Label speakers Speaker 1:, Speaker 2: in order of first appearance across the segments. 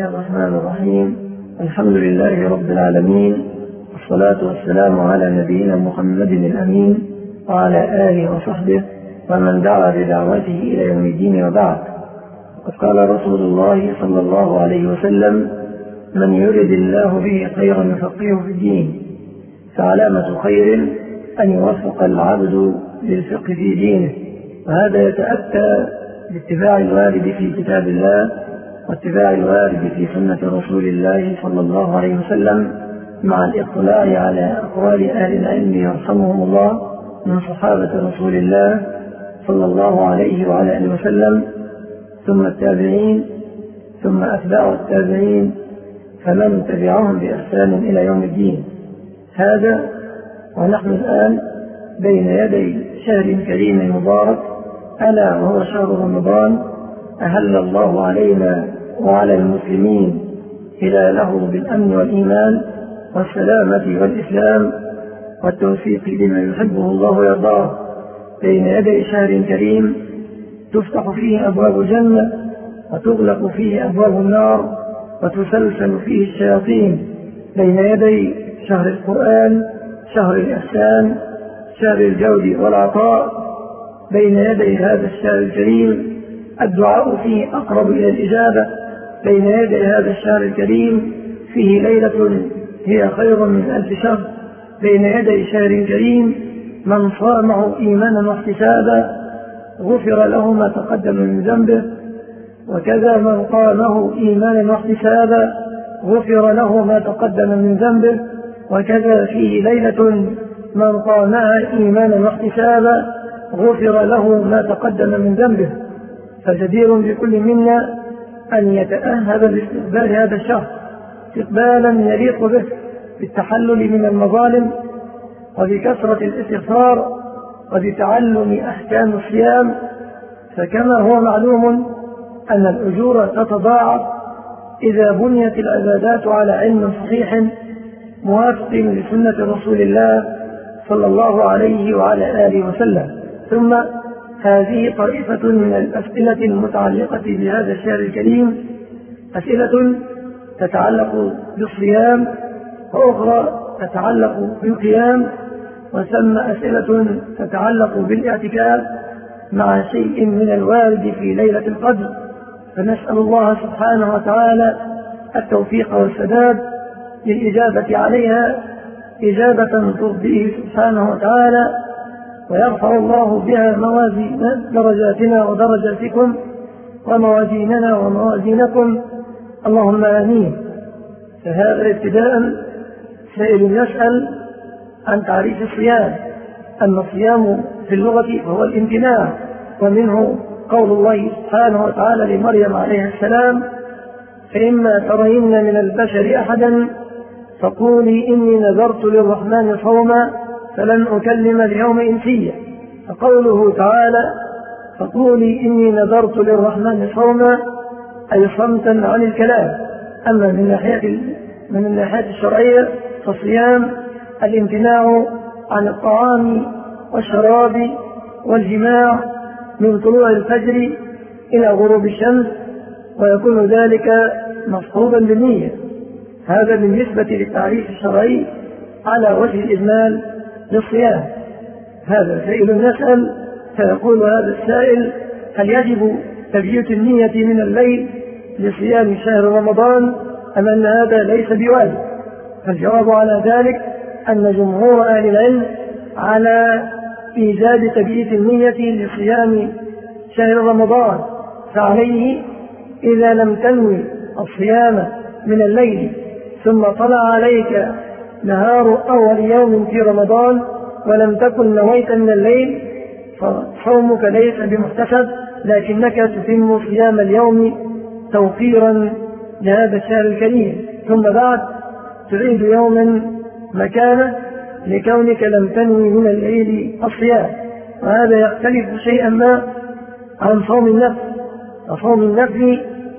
Speaker 1: الله الرحمن الرحيم. الحمد لله رب العالمين، والصلاة والسلام على نبينا محمد الأمين وعلى آله وصحبه ومن دعا بدعوته إلى يوم الدين، وبعد. وقد قال رسول الله صلى الله عليه وسلم: من يرد الله به خيرا يفقهه في الدين. فعلامة خير أن يوفق العبد للفقه في دينه، وهذا يتأتى باتباع الوارد في كتاب الله واتباع الوارد في سنة رسول الله صلى الله عليه وسلم، مع الاطلاع على أقوال أهل العلم يرحمهم الله من صحابة رسول الله صلى الله عليه وعلى آله وسلم، ثم التابعين، ثم أتباع التابعين، فمن تبعهم بإحسان إلى يوم الدين. هذا ونحن الآن بين يدي شهر كريم مبارك، ألا وهو شهر رمضان، أهل الله علينا وعلى المسلمين هلاله بالأمن والإيمان والسلامة والإسلام والتوفيق لما يحبه الله ويرضاه. بين يدي شهر كريم تفتح فيه أبواب الجنة وتغلق فيه أبواب النار وتسلسل فيه الشياطين. بين يدي شهر القرآن، شهر الإحسان، شهر الجود والعطاء. بين يدي هذا الشهر الكريم الدعاء فيه أقرب إلى الإجابة. بين يدي هذا الشهر الكريم فيه ليلة هي خير من 1000 شهر. بين يدي شهر كريم من صامه إيمانا واحتسابا غفر له ما تقدم من ذنبه، وكذا من قامه إيمانا واحتسابا غفر له ما تقدم من ذنبه، وكذا فيه ليلة من قامها إيمانا واحتسابا غفر له ما تقدم من ذنبه. فجدير بكل منا أن يتأهب لاستقبال هذا الشهر استقبالا يليق به، بالتحلل من المظالم وبكثرة الاستغفار وبتعلم أحكام الصيام. فكما هو معلوم أن الأجور تتضاعف إذا بنيت العبادات على علم صحيح موافق لسنة رسول الله صلى الله عليه وعلى آله وسلم. ثم هذه طائفة من الأسئلة المتعلقة بهذا الشهر الكريم، أسئلة تتعلق بالصيام، وأخرى تتعلق بالقيام، وثم أسئلة تتعلق بالاعتكاف، مع شيء من الوارد في ليلة القدر. فنسأل الله سبحانه وتعالى التوفيق والسداد للإجابة عليها إجابة ترضيه سبحانه وتعالى، ويرفع الله بها موازين درجاتنا ودرجاتكم وموازيننا وموازينكم، اللهم آمين. فهذا ابتداء سائل يسأل عن تعريف الصيام. أما الصيام في اللغة فهو الامتناع، ومنه قول الله سبحانه وتعالى لمريم عليه السلام: فإما ترين من البشر أحدا فقولي إني نذرت للرحمن صوما فلن أكلم اليوم إنسيا. فقوله تعالى فقولي إني نذرت للرحمن صوما أي صمتا عن الكلام. أما من الناحية الشرعية فالصيام الامتناع عن الطعام والشراب والجماع من طلوع الفجر إلى غروب الشمس، ويكون ذلك مصحوبا بالنية. هذا بالنسبة للتعريف الشرعي على وجه الإجمال للصيام. هذا سائل يسأل فيقول هذا السائل: هل يجب تبييت النية من الليل لصيام شهر رمضان أم أن هذا ليس بواجب؟ فالجواب على ذلك أن جمهور أهل العلم على إيجاب تبييت النية لصيام شهر رمضان. فعليه إذا لم تنوي الصيام من الليل ثم طلع عليك نهار أول يوم في رمضان ولم تكن نويت من الليل فصومك ليس بمحتسب، لكنك تتم صيام اليوم توقيرا لهذا الشهر الكريم، ثم بعد تعيد يوما مكانه لكونك لم تنوي من الليل الصيام. وهذا يختلف شيئا ما عن صوم النفل. فصوم النفل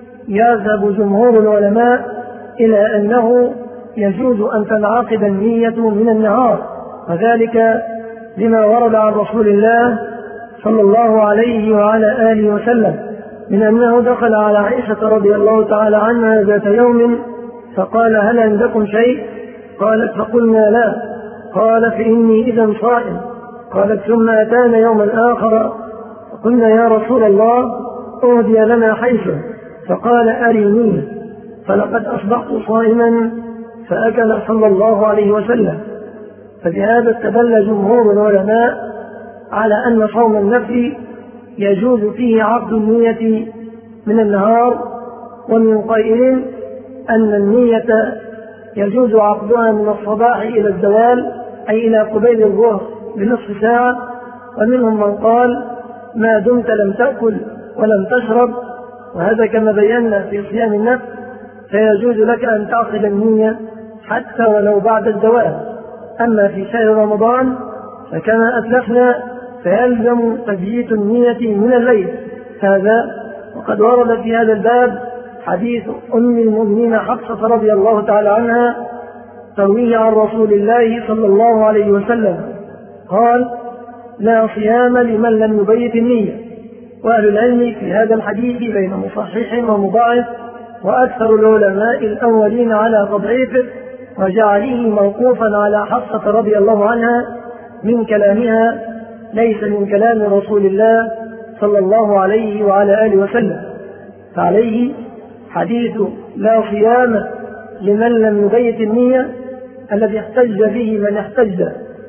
Speaker 1: يذهب جمهور العلماء إلى أنه يجوز أن تنعقد النية من النهار، وذلك لما ورد عن رسول الله صلى الله عليه وعلى آله وسلم من أنه دخل على عائشة رضي الله تعالى عنها ذات يوم فقال: هل عندكم شيء؟ قالت: فقلنا: لا. قال: فإني إذا صائم. قالت: ثم أتانا يوما آخر فقلنا: يا رسول الله، أهدي لنا حيث. فقال: أرينيه. فلقد أصبحت صائما فأكل صلى الله عليه وسلم. فبهذا استدل جمهور العلماء على أن صوم النفل يجوز فيه عقد النية من النهار، ومن قائل أن النية يجوز عقدها من الصباح إلى الزوال، أي إلى قبيل الظهر بنصف ساعة. ومنهم من قال: ما دمت لم تأكل ولم تشرب، وهذا كما بينا في صيام النفل، فيجوز لك أن تعقد النية حتى ولو بعد الزوال. أما في شهر رمضان فكما أسلفنا فيلزم تبييت النية من الليل هذا. وقد ورد في هذا الباب حديث أم المؤمنين حفصة رضي الله تعالى عنها ترويه عن رسول الله صلى الله عليه وسلم قال: لا صيام لمن لم يبيت النية. وأهل العلم في هذا الحديث بين مصحح ومضاعف، وأكثر العلماء الأولين على تضعيفه وجعله موقوفا على حفصة رضي الله عنها من كلامها، ليس من كلام رسول الله صلى الله عليه وعلى آله وسلم. فعليه حديث لا صيام لمن لم يبيت النية الذي احتج به من احتج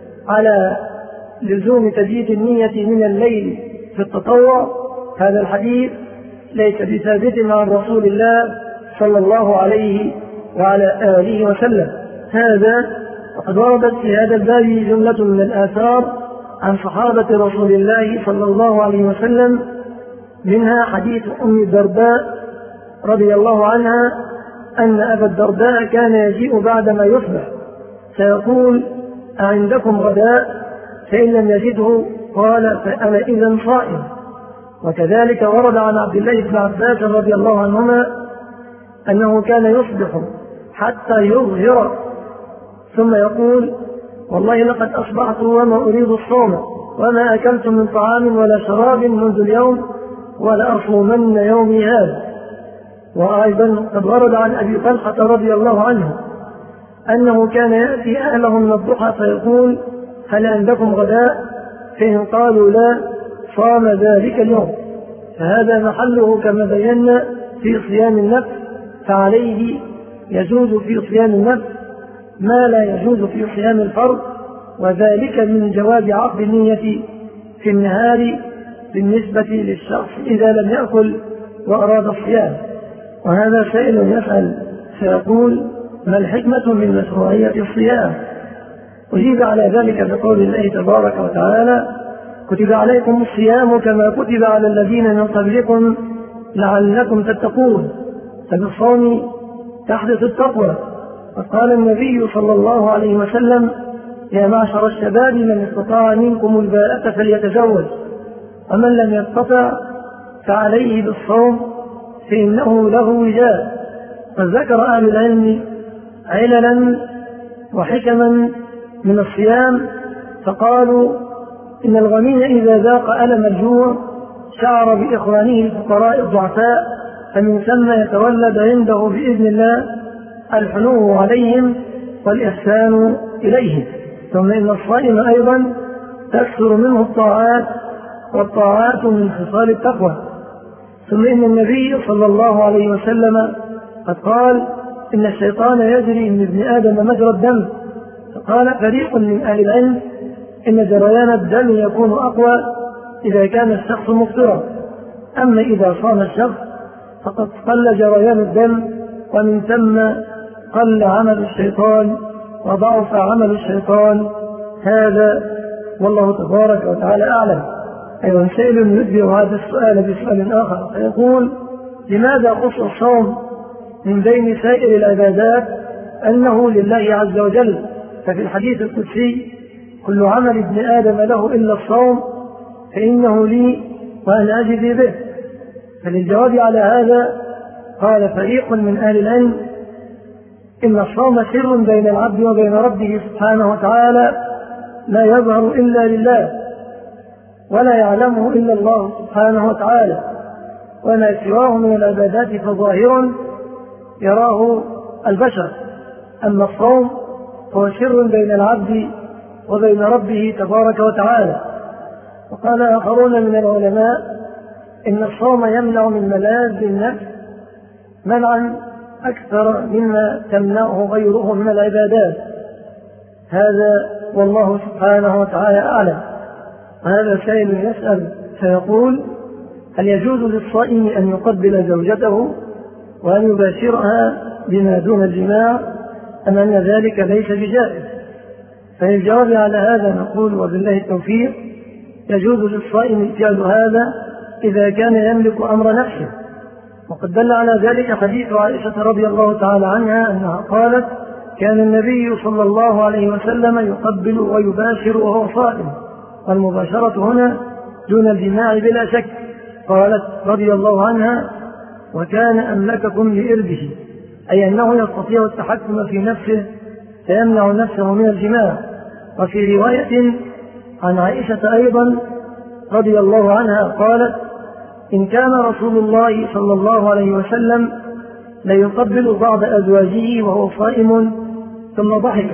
Speaker 1: على لزوم تبييت النية من الليل في التطوع، هذا الحديث ليس بثابت عن رسول الله صلى الله عليه وعلى آله وسلم. هذا وقد وردت في هذا الباب جملة من الآثار عن صحابة رسول الله صلى الله عليه وسلم، منها حديث أم الدرداء رضي الله عنها أن أبا الدرداء كان يجيء بعدما يصبح فيقول: أعندكم غداء؟ فإن لم يجده قال: فأنا إذا صائم. وكذلك ورد عن عبد الله بن عباس رضي الله عنهما أنه كان يصبح حتى يظهر ثم يقول: والله لقد أصبحت وما أريد الصوم، وما أكلت من طعام ولا شراب منذ اليوم، ولا أصومن يومي هذا. وأيضا قد ورد عن أبي طلحة رضي الله عنه أنه كان يأتي أهله من الضحى فيقول: هل عندكم غداء؟ فإن قالوا لا صام ذلك اليوم. فهذا محله كما بينا في صيام النفل، فعليه يجوز في صيام النفل ما لا يجوز في صيام الفرض، وذلك من جواز عقد النية في النهار بالنسبة للشخص إذا لم يأكل وأراد الصيام. وهذا سائل يسأل فيقول: ما الحكمة من مشروعية الصيام؟ أجيب على ذلك بقول الله تبارك وتعالى: كتب عليكم الصيام كما كتب على الذين من قبلكم لعلكم تتقون. فبالصوم تحدث التقوى. وقال النبي صلى الله عليه وسلم: يا معشر الشباب من استطاع منكم الباءة فليتزوج، ومن لم يستطع فعليه بالصوم فإنه له وجاء. وذكر أهل العلم عللا وحكما من الصيام، فقالوا: إن الغني إذا ذاق ألم الجوع شعر بإخوانه الفقراء الضعفاء، فمن ثم يتولد عنده بإذن الله الحنو عليهم والإحسان إليهم. ثم إن الصائم أيضا تكثر منه الطاعات، والطاعات من خصال التقوى. ثم إن النبي صلى الله عليه وسلم قد قال: إن الشيطان يجري من ابن آدم مجرى الدم. فقال فريق من أهل العلم: إن جريان الدم يكون أقوى إذا كان الشخص مفطرا، أما إذا صام الشخص فقد قل جريان الدم، ومن ثم قل عمل الشيطان وضعف عمل الشيطان. هذا والله تبارك وتعالى أعلم. أيضا سائل يتبع هذا السؤال بسؤال آخر فيقول: لماذا خص الصوم من بين سائر العبادات أنه لله عز وجل؟ ففي الحديث القدسي: كل عمل ابن آدم له إلا الصوم فإنه لي وأنا أجزي به. فللجواب على هذا قال فريق من أهل العلم: إن الصوم سر بين العبد وبين ربه سبحانه وتعالى لا يظهر إلا لله ولا يعلمه إلا الله سبحانه وتعالى، وما سواه من العبادات فظاهر يراه البشر، أما الصوم هو سر بين العبد وبين ربه تبارك وتعالى. وقال آخرون من العلماء إن الصوم يمنع من ملاذ النفس منعا أكثر مما تمنعه غيره من العبادات. هذا والله سبحانه وتعالى أعلم. وهذا سائل يسأل فيقول: هل يجوز للصائم أن يقبل زوجته وأن يباشرها بما دون الجماع أم أن ذلك ليس بجائز؟ فللجواب على هذا نقول وبالله التوفيق: يجوز للصائم فعل هذا إذا كان يملك أمر نفسه. وقد دل على ذلك حديث عائشة رضي الله تعالى عنها أنها قالت: كان النبي صلى الله عليه وسلم يقبل ويباشر وهو صائم، والمباشرة هنا دون الجماع بلا شك. قالت رضي الله عنها: وكان أملككم لإربه، أي أنه يستطيع التحكم في نفسه فيمنع نفسه من الجماع. وفي رواية عن عائشة أيضا رضي الله عنها قالت: إن كان رسول الله صلى الله عليه وسلم ليقبل بعض أزواجه وهو صائم ثم ضحك.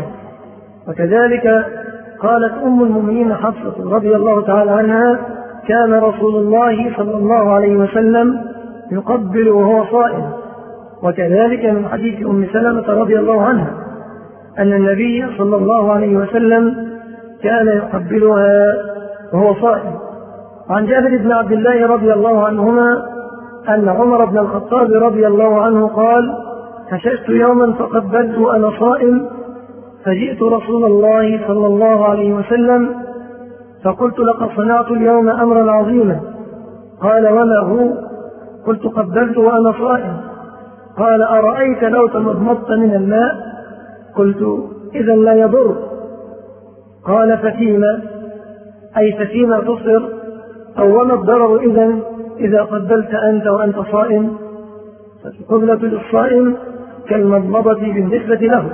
Speaker 1: وكذلك قالت أم المؤمنين حفصة رضي الله تعالى عنها: كان رسول الله صلى الله عليه وسلم يقبل وهو صائم. وكذلك من حديث أم سلمة رضي الله عنها أن النبي صلى الله عليه وسلم كان يقبلها وهو صائم. وعن جابر بن عبد الله رضي الله عنهما أن عمر بن الخطاب رضي الله عنه قال: هششت يوما فقبلت وأنا صائم، فجئت رسول الله صلى الله عليه وسلم فقلت: لقد صنعت اليوم أمرا عظيما. قال: وما هو؟ قلت: قبلت وأنا صائم. قال: أرأيت لو تمضمضت من الماء؟ قلت: إذا لا يضر. قال: ففيما؟ أي ففيما تصر؟ أو وما الضرر إذا قبلت أنت وأنت صائم؟ فالقبلة للصائم كالمضمضة بالنسبة له.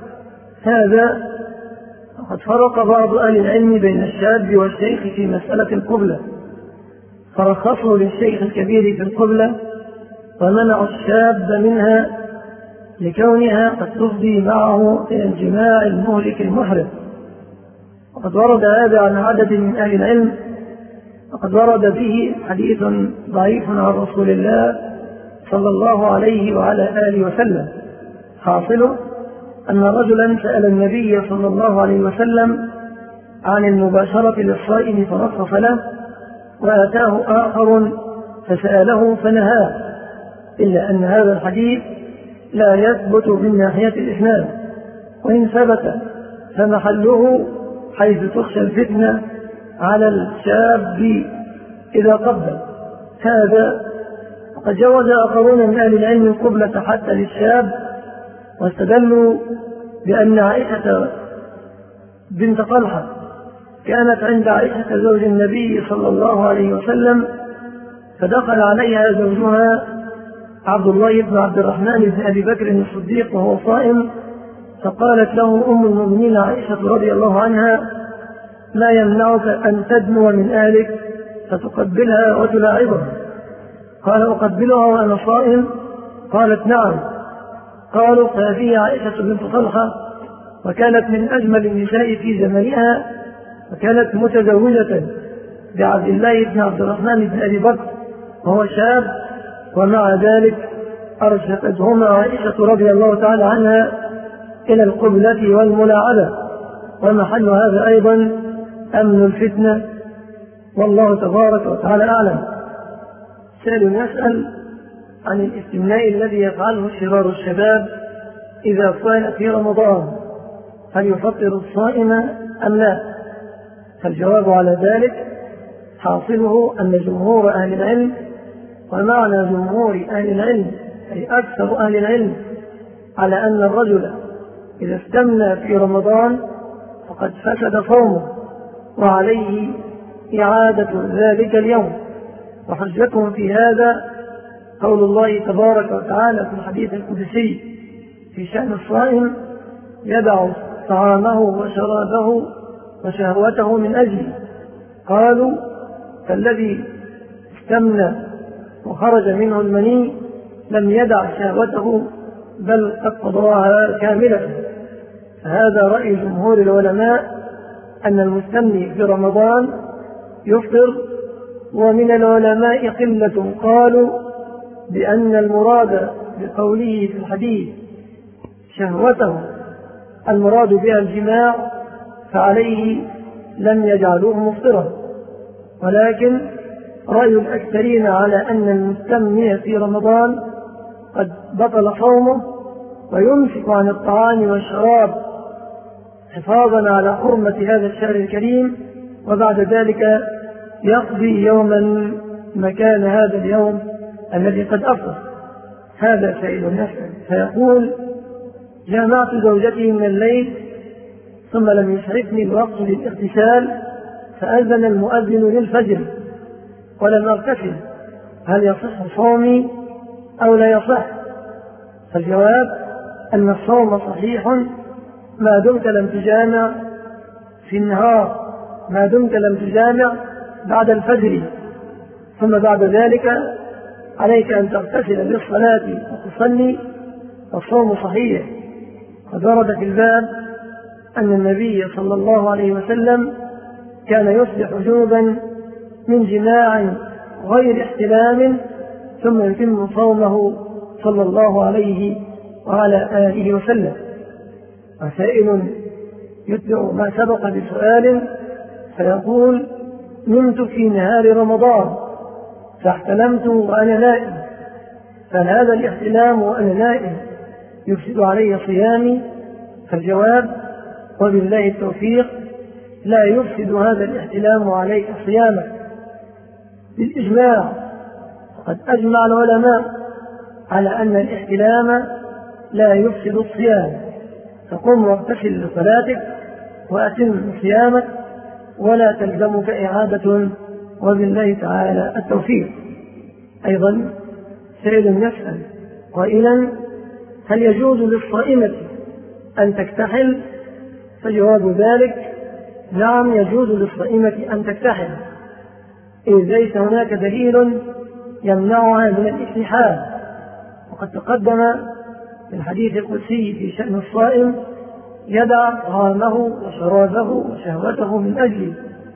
Speaker 1: هذا وقد فرق بعض أهل العلم بين الشاب والشيخ في مسألة القبلة، فرخصوا للشيخ الكبير في القبلة ومنعوا الشاب منها لكونها قد تفضي معه إلى الجماع المهلك المحرم. وقد ورد هذا عن عدد من أهل العلم، وقد ورد به حديث ضعيف عن رسول الله صلى الله عليه وعلى آله وسلم. حاصله أن رجلا سأل النبي صلى الله عليه وسلم عن المباشرة للصائم فرخص له، وأتاه آخر فسأله فنهاه، إلا أن هذا الحديث لا يثبت من ناحية الإسناد، وإن ثبت فمحله حيث تخشى الفتنة على الشاب إذا قبل هذا. وقد جوز آخرون من أهل العلم القبلة حتى للشاب، واستدلوا بأن عائشة بنت طلحة كانت عند عائشة زوج النبي صلى الله عليه وسلم، فدخل عليها زوجها عبد الله بن عبد الرحمن بن أبي بكر الصديق وهو صائم، فقالت له أم المؤمنين عائشة رضي الله عنها: لا يمنعك أن تدنو من أهلك فتقبلها وتلاعبها. قال: أقبلها وأنا صائم؟ قالت: نعم. قالوا: فهذه عائشة بنت طلحة، وكانت من أجمل النساء في زمنها، وكانت متزوجة بعبد الله بن عبد الرحمن بن أبي بكر وهو شاب، ومع ذلك أرشدتهما عائشة رضي الله تعالى عنها إلى القبلة والملاعبة، ومحل هذا أيضا أمن الفتنة، والله تبارك وتعالى أعلم. سائل يسأل عن الاستمناء الذي يفعله شرار الشباب إذا صام في رمضان، هل يفطر الصائم أم لا؟ فالجواب على ذلك حاصله أن جمهور أهل العلم، ومعنى جمهور أهل العلم أي أكثر أهل العلم، على أن الرجل إذا استمنى في رمضان فقد فسد صومه وعليه إعادة ذلك اليوم. وحجتهم في هذا قول الله تبارك وتعالى في الحديث القدسي في شأن الصائم: يدع طعامه وشرابه وشهوته من أجله. قالوا: فالذي استمنى وخرج منه المني لم يدع شهوته بل قد قضاها كاملة. فهذا رأي جمهور العلماء أن المستمني في رمضان يفطر. ومن العلماء قلة قالوا بأن المراد بقوله في الحديث شهوته المراد بها الجماع، فعليه لم يجعلوه مفطرا. ولكن رأي الأكثرين على أن المستمني في رمضان قد بطل صومه ويمسك عن الطعام والشراب حفاظا على حرمة هذا الشهر الكريم، وبعد ذلك يقضي يوما مكان هذا اليوم الذي قد أفضل. هذا سائل يسأل فيقول: جامعت زوجتي من الليل ثم لم يسعفني الوقت للاغتسال، فأذن المؤذن للفجر ولم أغتسل، هل يصح صومي أو لا يصح؟ فالجواب أن الصوم صحيح ما دمت لم تجامع في النهار، ما دمت لم تجامع بعد الفجر، ثم بعد ذلك عليك أن تغتسل للصلاة وتصلي، والصوم صحيح. قد ورد في الباب أن النبي صلى الله عليه وسلم كان يصبح جنبا من جماع غير احتلام ثم يتم صومه صلى الله عليه وعلى آله وسلم. وسائل يتبع ما سبق بسؤال فيقول: نمت في نهار رمضان فاحتلمت وأنا نائم، فهذا الاحتلام وأنا نائم يفسد علي صيامي؟ فالجواب: وبالله التوفيق، لا يفسد هذا الاحتلام عليك صيامك بالإجماع. وقد أجمع العلماء على أن الاحتلام لا يفسد الصيام، فقم واغتسل لصلاتك وأتم صيامك ولا تلزمك إعادة، وبالله تعالى التوفيق. أيضا سائل يسأل قائلا: هل يجوز للصائمة أن تكتحل؟ فجواب ذلك: نعم، يجوز للصائمة أن تكتحل، إذ ليس هناك دليل يمنعها من الاكتحال. وقد تقدم في الحديث القدسي في شأن الصائم: يدع طعامه وشرابه وشهوته من أجلي.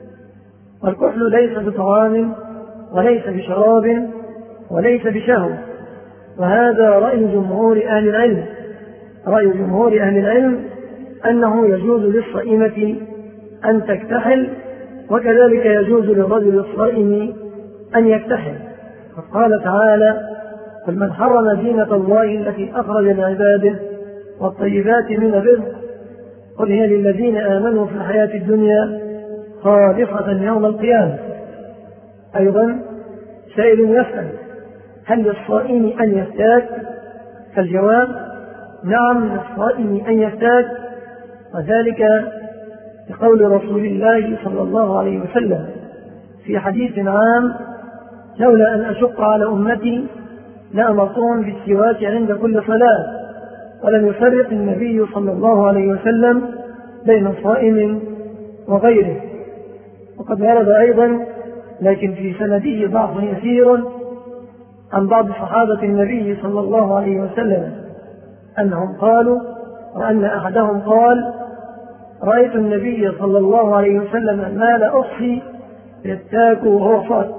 Speaker 1: والكحل ليس بطعام وليس بشراب وليس بشهوة. وهذا رأي جمهور أهل العلم. رأي جمهور أهل العلم أنه يجوز للصائمة أن تكتحل، وكذلك يجوز للرجل الصائم أن يكتحل. فقال تعالى: قل من حرم زينة الله التي أخرج لعباده والطيبات من الرزق قل هي للذين آمنوا في الحياة الدنيا خالصة يوم القيامة. أيضا سائل يسأل: هل للصائم أن يفتات؟ فالجواب: نعم، للصائم أن يفتات، وذلك بقول رسول الله صلى الله عليه وسلم في حديث عام: لولا أن أشق على أمتي لأمرتهم بالسواك عند كل صلاة. ولم يفرق النبي صلى الله عليه وسلم بين صائم وغيره. وقد ورد أيضا، لكن في سنده ضعف يسير، عن بعض صحابة النبي صلى الله عليه وسلم أنهم قالوا، وأن أحدهم قال: رأيت النبي صلى الله عليه وسلم ما لا أخفي يتاك وهو صائم.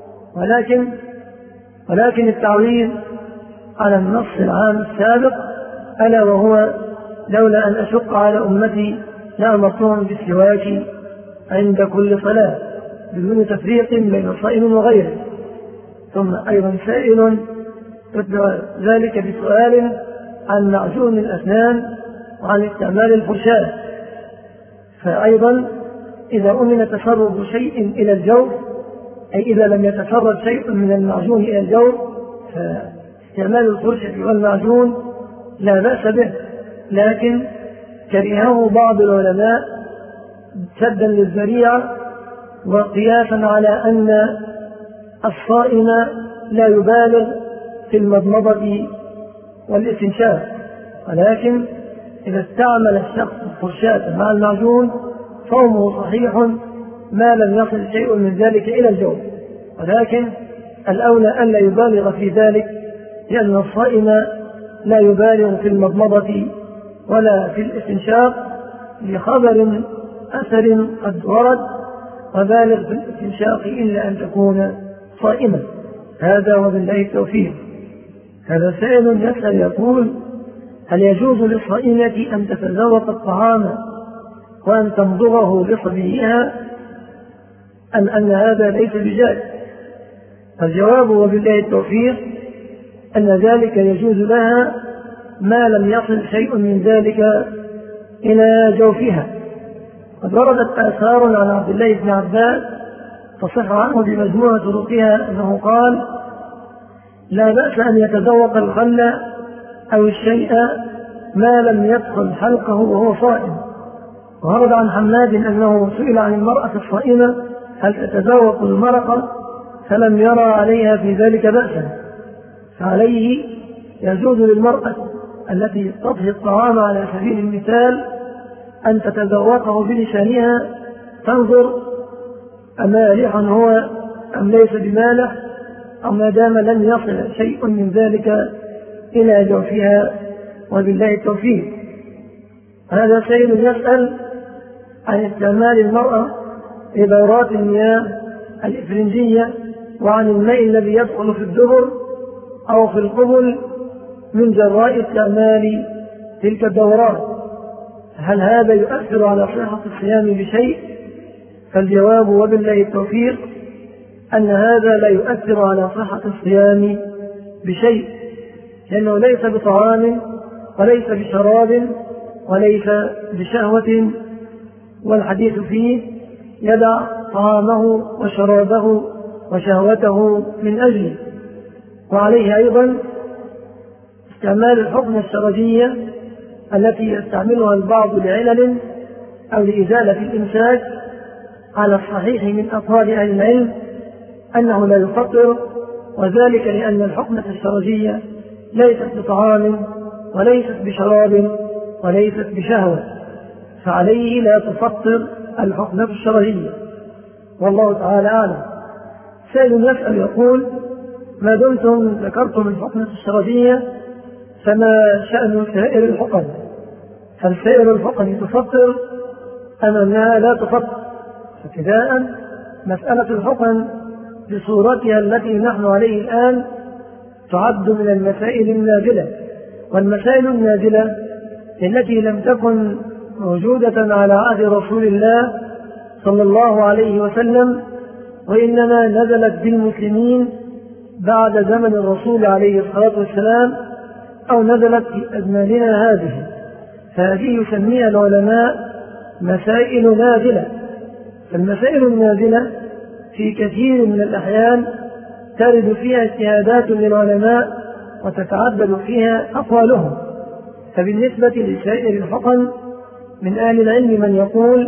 Speaker 1: ولكن التعويل على النص العام السابق، ألا وهو: لولا أن أشق على أمتي لأمرتهم بالسواك عند كل صلاة، بدون تفريق بين صائم وغيره. ثم أيضا سائل يتبع ذلك بسؤال عن معجون الأسنان وعن استعمال الفرشاة. فأيضا إذا أمن تسرب شيء إلى الجوف، أي إذا لم يتسرب شيء من المعجون إلى الجوف، فاستعمال الفرشة والمعجون لا بأس به، لكن كرهه بعض العلماء سدا للذريعة وقياسا على أن الصائم لا يبالغ في المضمضة والاستنشاق. ولكن إذا استعمل الشخص الفرشاة مع المعجون صومه صحيح ما لم يصل شيء من ذلك إلى الجوف. ولكن الأولى ألا يبالغ في ذلك، لأن الصائم لا يبالغ في المضمضة ولا في الاستنشاق لخبر أثر قد ورد، وبالغ في الاستنشاق إلا أن تكون صائما. هذا وبالله التوفيق. هذا سائل يسأل يقول: هل يجوز للصائمة أن تتذوق الطعام وأن تمضغه لصبيها أم أن هذا ليس بجائز؟ الجواب وبالله التوفيق أن ذلك يجوز لها ما لم يصل شيء من ذلك إلى جوفها. قد وردت آثار عن عبد الله بن عباس تصح عنه بمجموعة طرقها أنه قال: لا بأس أن يتذوق الخل أو الشيء ما لم يدخل حلقه وهو صائم. وورد عن حماد أنه سئل عن المرأة الصائمة هل تتذوق المرقة، فلم يرى عليها في ذلك بأسا، فعليه يجوز للمرأة التي تطهي الطعام على سبيل المثال أن تتذوقه بلسانها، تنظر أمالح هو أم ليس بمالح، أو ما دام لم يصل شيء من ذلك إلى جوفها، وبالله التوفيق. هذا سيد يسأل عن استعمال المرأة في دورات المياه الإفرنجية وعن الماء الذي يدخل في الدبر أو في القبل من جراء استعمال تلك الدورات، هل هذا يؤثر على صحة الصيام بشيء؟ فالجواب وبالله التوفيق أن هذا لا يؤثر على صحة الصيام بشيء، لأنه ليس بطعام وليس بشراب وليس بشهوة، والحديث فيه يدع طعامه وشرابه وشهوته من أجله. وعليه أيضا استعمال الحقنة الشرجية التي يستعملها البعض لعلل أو لإزالة الإمساك، على الصحيح من أقوال أهل العلم أنه لا يفطر، وذلك لأن الحقنة الشرجية ليست بطعام وليست بشراب وليست بشهوة، فعليه لا تفطر الحقنة الشرجية، والله تعالى أعلم. سائل يسأل يقول: ما دمتم ذكرتم الحقنة الشرجية فما شأن سائر الحقن؟ هل سائر الحقن تفطر أم أنها لا تفطر؟ فابتداء مسألة الحقن بصورتها التي نحن عليه الآن تعد من المسائل النازلة، والمسائل النازلة التي لم تكن موجودة على عهد رسول الله صلى الله عليه وسلم، وإنما نزلت بالمسلمين بعد زمن الرسول عليه الصلاة والسلام، أو نزلت في أزماننا هذه، فهذه يسميها العلماء مسائل نازلة. فالمسائل النازلة في كثير من الأحيان ترد فيها اجتهادات للعلماء وتتعدد فيها أقوالهم. فبالنسبة لسائر الحقن من أهل العلم من يقول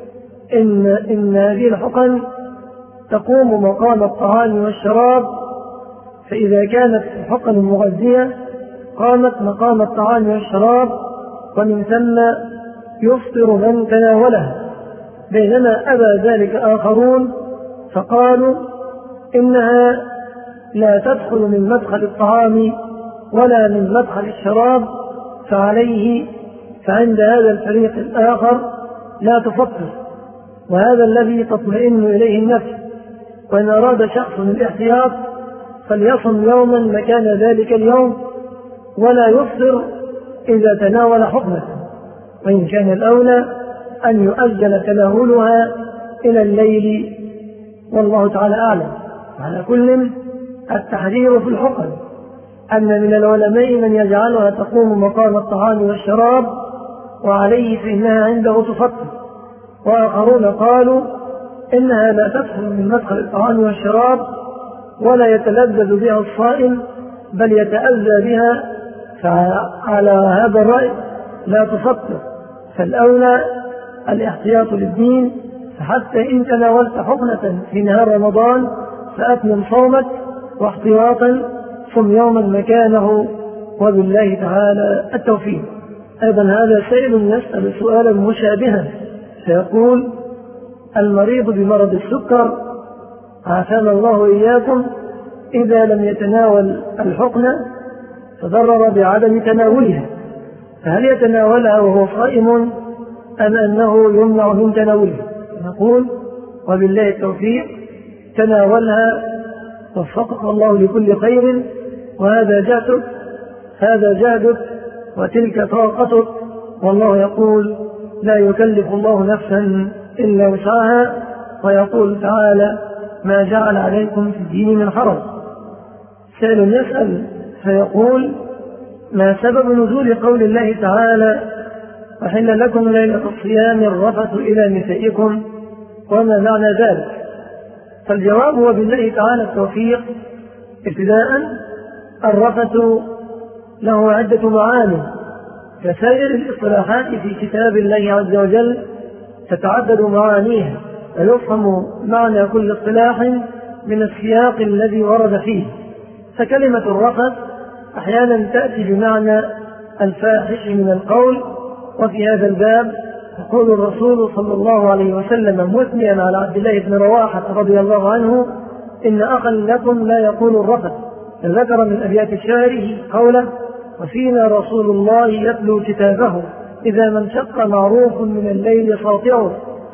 Speaker 1: إن هذه الحقن تقوم مقام الطعام والشراب، فإذا كانت الحقن مغذية قامت مقام الطعام والشراب، ومن ثم يفطر من تناولها. بينما أبى ذلك آخرون فقالوا إنها لا تدخل من مدخل الطعام ولا من مدخل الشراب، فعند هذا الفريق الآخر لا تفطر، وهذا الذي تطمئن إليه النفس. وإن أراد شخص الاحتياط فليصم يوما مكان ذلك اليوم، ولا يفطر إذا تناول حقنة، وإن كان الأولى أن يؤجل تناولها إلى الليل، والله تعالى أعلم. على كل التحذير في الحقن أن من العلماء من يجعلها تقوم مقام الطعام والشراب، وعليه فإنها عنده تفطر، وآخرون قالوا إنها لا تدخل من مدخل الطعام والشراب ولا يتلذذ بها الصائم بل يتأذى بها، فعلى هذا الرأي لا تفطر. فالأولى الاحتياط للدين، فحتى إن تناولت حقنة في نهار رمضان فأتمم صومك، واحتياطا صم يوما مكانه، وبالله تعالى التوفيق. أيضا هذا سائل يسأل سؤالا مشابها سيقول: المريض بمرض السكر عافانا الله إياكم إذا لم يتناول الحقنة تضرر بعدم تناولها، فهل يتناولها وهو صائم أم أنه يمنع من تناولها؟ نقول وبالله التوفيق، تناولها وفقك الله لكل خير، وهذا جهدك، هذا جهدك وتلك طاقتك، والله يقول لا يكلف الله نفسا إلا وسعها، ويقول تعالى ما جعل عليكم في الدين من حرج. سائل يسأل فيقول ما سبب نزول قول الله تعالى وحل لكم ليلة الصيام الرفث إلى نسائكم وما معنى ذلك؟ فالجواب هو بالله تعالى التوفيق. ابتداء الرفث له عدة معاني كسائر الاصطلاحات في كتاب الله عز وجل، تتعدد معانيها ويفهم معنى كل اصطلاح من السياق الذي ورد فيه. فكلمة الرفث أحيانا تأتي بمعنى الفاحش من القول، وفي هذا الباب يقول الرسول صلى الله عليه وسلم مثنيا على عبد الله بن رواحة رضي الله عنه إن أخا لكم لا يقول الرفث، فذكر من أبيات شعره قوله وفينا رسول الله يتلو كتابه إذا ما انشق معروف من الليل ساطعه،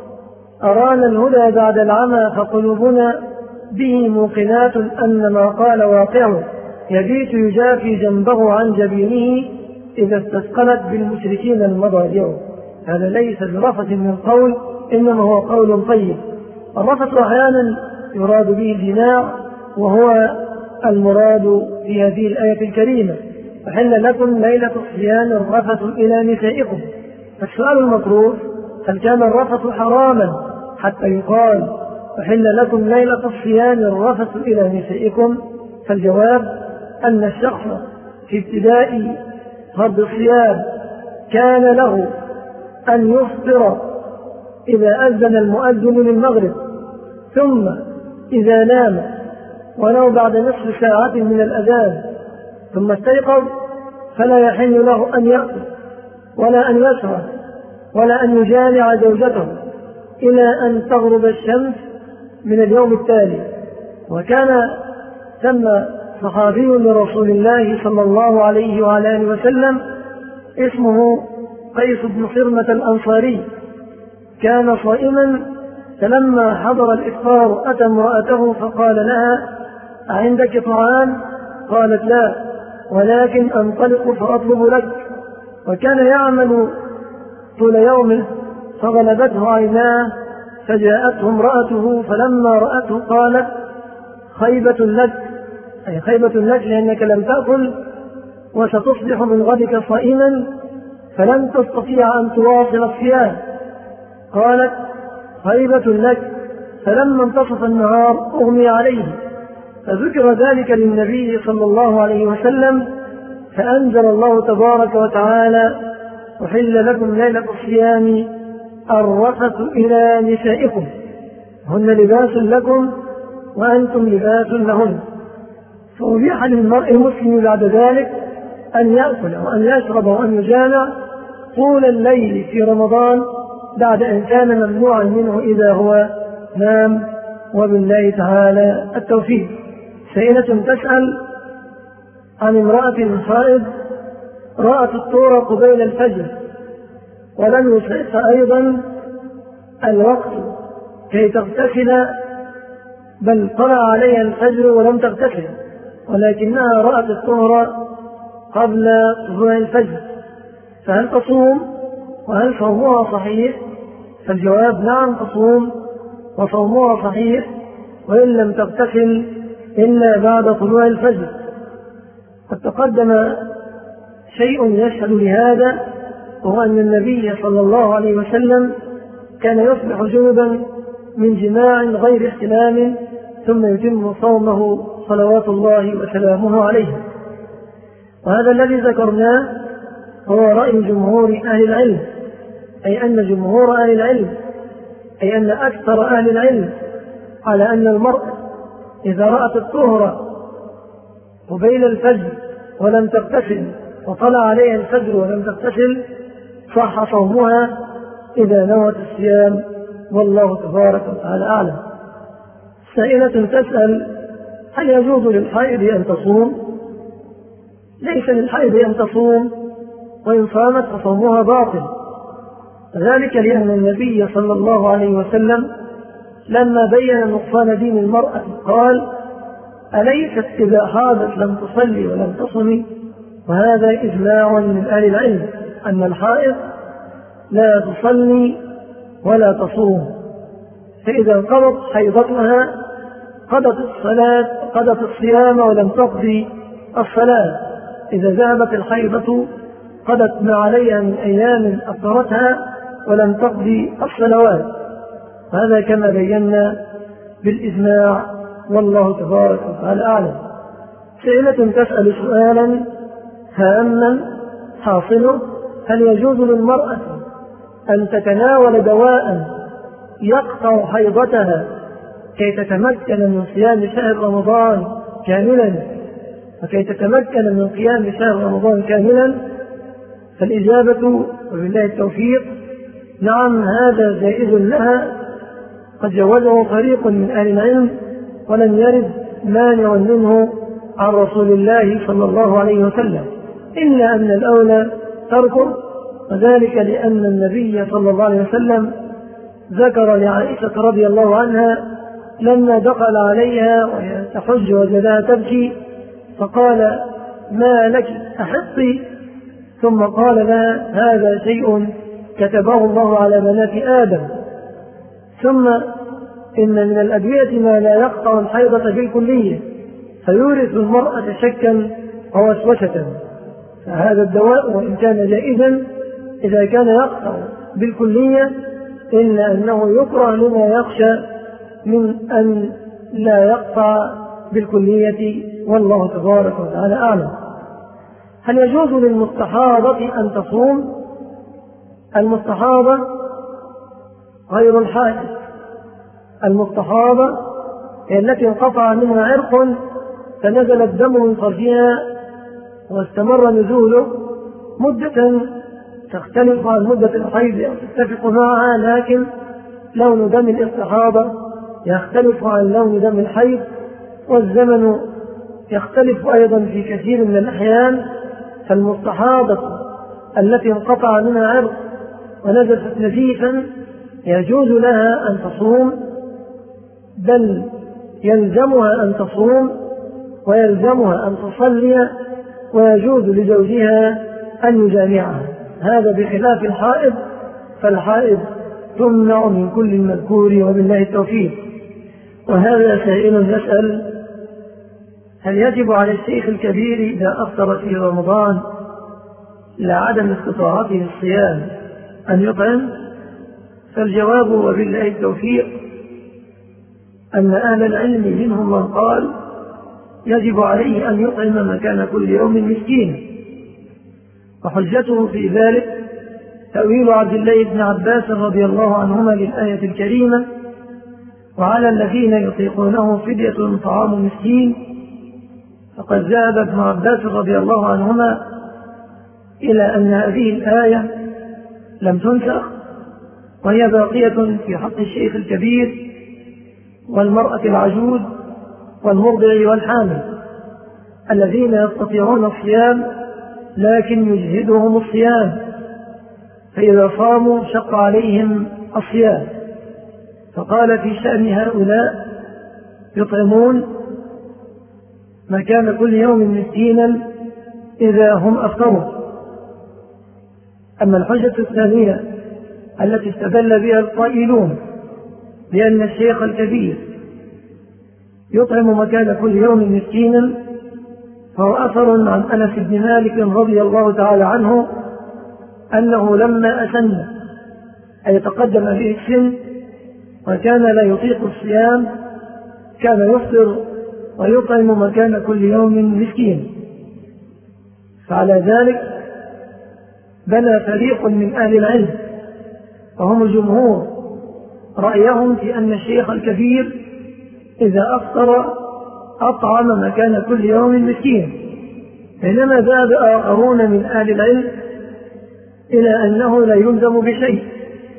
Speaker 1: أرانا الهدى بعد العمى فقلوبنا به موقنات أن ما قال واقع، يبيت يجافي جنبه عن جبينه إذا استثقلت بالمشركين المضاجع. هذا ليس برفث من قول، إنما هو قول طيب. الرفث أحيانا يراد به الجماع، وهو المراد في هذه الآية الكريمة فحل لكم ليلة الصيام الرفث إلى نسائكم. فالسؤال المطروح هل كان الرفث حراما حتى يقال فحل لكم ليلة الصيام الرفث إلى نسائكم؟ فالجواب أن الشخص في ابتداء فرض الصيام كان له أن يفطر إذا أذن المؤذن للمغرب، ثم إذا نام ولو بعد نصف ساعة من الأذان ثم استيقظ فلا يحل له أن يأكل ولا أن يشرب ولا أن يجامع زوجته إلى أن تغرب الشمس من اليوم التالي. وكان ثم صحابي لرسول الله صلى الله عليه وعلى آله وسلم اسمه قيس بن صرمة الأنصاري، كان صائما، فلما حضر الإفطار أتى امرأته فقال لها أعندك طعام؟ قالت لا، ولكن أنطلق فأطلب لك. وكان يعمل طول يومه فغلبته عيناه، فجاءته امرأته فلما رأته قالت خيبة لك، أي خيبة لك لأنك لم تأكل وستصبح من غدك صائما فلن تستطيع أن تواصل الصيام. قالت خيبة لك، فلما انتصف النهار أغمي عليه، فذكر ذلك للنبي صلى الله عليه وسلم، فأنزل الله تبارك وتعالى أحل لكم ليلة الصيام الرفث إلى نسائكم هن لباس لكم وأنتم لباس لهن. فأبيح للمرء المسلم بعد ذلك أن يأكل وأن يشرب وأن يجامع طول الليل في رمضان بعد أن كان ممنوعا منه إذا هو نام، وبالله تعالى التوفيق. سائلة تسأل عن امرأة حائض رأت الطور قبيل الفجر ولم يسعف أيضا الوقت كي تغتسل، بل طلع عليها الفجر ولم تغتسل، ولكنها رأت الطهر قبل طلوع الفجر، فهل تصوم وهل صومها صحيح؟ فالجواب نعم تصوم وصومها صحيح وإن لم تغتسل إلا بعد طلوع الفجر. قد تقدم شيء يشهد لهذا، وهو أن النبي صلى الله عليه وسلم كان يصبح جنبا من جماع غير احتلام ثم يتم صومه صلوات الله وسلامه عليه. وهذا الذي ذكرناه هو رأي جمهور أهل العلم، أي أن جمهور أهل العلم، أي أن أكثر أهل العلم على أن المرء إذا رأت الطهر قبيل الفجر ولم تغتسل وطلع عليها الفجر ولم تغتسل صح صومها إذا نوت الصيام، والله تبارك وتعالى أعلم. سائلة تسأل هل يجوز للحائض أن تصوم؟ ليس للحائض أن تصوم، وإن صامت فصومها باطل، ذلك لأن النبي صلى الله عليه وسلم لما بين نقصان دين المرأة قال: أليست إذا حاضت لم تصلي ولم تصمي؟ وهذا إجماع من أهل العلم أن الحائض لا تصلي ولا تصوم، فإذا انقضت حيضتها قضت الصيام ولم تقضي الصلاة. إذا ذهبت الحيضة قضت ما عليها من أيام أفطرتها ولم تقضي الصلوات، هذا كما بينا بالإجماع، والله تبارك وتعالى أعلم. سائلة تسأل سؤالا هاما حاصله: هل يجوز للمرأة أن تتناول دواء يقطع حيضتها كي تتمكن من صيام شهر رمضان كاملا، وكي تتمكن من قيام شهر رمضان كاملا؟ فالإجابة وبالله التوفيق: نعم، هذا جائز لها، قد جوزه فريق من أهل العلم، ولم يرد مانع منه عن رسول الله صلى الله عليه وسلم، إلا أن الأولى تركه، وذلك لأن النبي صلى الله عليه وسلم ذكر لعائشة رضي الله عنها لما دخل عليها وهي تحج وجدها تبكي فقال: ما لك أحطي؟ ثم قال لها: هذا شيء كتبه الله على بنات آدم. ثم إن من الأدوية ما لا يقطع الحيضة بالكلية فيورث المرأة شكا ووسوسة، فهذا الدواء وإن كان جائزا إذا كان يقطع بالكلية، إلا أنه يكره لما يخشى من أن لا يقطع بالكلية، والله تبارك وتعالى أعلم. هل يجوز للمستحاضة أن تصوم؟ المستحاضة غير الحائض. المستحاضة هي التي انقطع منها عرق فنزل الدم من فرجها واستمر نزوله مدة تختلف عن مدة الحيض أو تتفق معها، لكن لون دم الاستحاضة يختلف عن لون دم الحيض، والزمن يختلف أيضا في كثير من الأحيان. فالمستحاضة التي انقطع منها عرق ونزفت نزيفا يجوز لها أن تصوم، بل يلزمها أن تصوم ويلزمها أن تصلي، ويجوز لزوجها أن يجامعها، هذا بخلاف الحائض، فالحائض تمنع من كل المذكور، وبالله التوفيق. وهذا سائل يسأل: هل يجب على الشيخ الكبير إذا أفطر في رمضان لعدم استطاعته الصيام أن يطعم؟ فالجواب وبالله التوفيق أن أهل العلم منهم من قال يجب عليه أن يطعم مكان كل يوم مسكين، وحجته في ذلك تأويل عبد الله بن عباس رضي الله عنهما للآية الكريمة: وعلى الذين يطيقونه فدية طعام مسكين. فقد ذهب ابن عباس رضي الله عنهما إلى أن هذه الآية لم تنسخ، وهي باقية في حق الشيخ الكبير والمرأة العجوز والمرضع والحامل الذين يستطيعون الصيام لكن يجهدهم الصيام، فإذا صاموا شق عليهم الصيام. فقال في شأن هؤلاء: يطعمون مكان كل يوم مسكينا إذا هم أفطروا. أما الحجة الثانية التي استدل بها القائلون بأن الشيخ الكبير يطعم مكان كل يوم مسكينا، فهو أثر عن أنس بن مالك رضي الله تعالى عنه أنه لما أسن أي تقدم به السن وكان لا يطيق الصيام كان يفطر ويطعم مكان كل يوم مسكين. فعلى ذلك بنى فريق من أهل العلم وهم الجمهور رأيهم في أن الشيخ الكبير إذا أفطر أطعم مكان كل يوم مسكين، بينما ذهب آخرون من أهل العلم إلى أنه لا يلزم بشيء،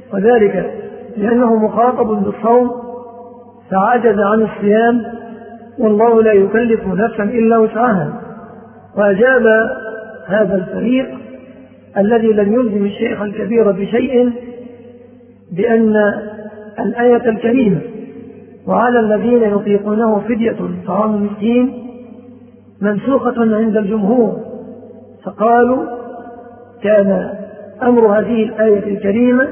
Speaker 1: وذلك لأنه مخاطب بالصوم فعجز عن الصيام والله لا يكلف نفسا إلا وسعها. وأجاب هذا الفريق الذي لم يلزم الشيخ الكبير بشيء بأن الآية الكريمة وعلى الذين يطيقونه فدية طعام مسكين منسوخة عند الجمهور، فقالوا كان أمر هذه الآية الكريمة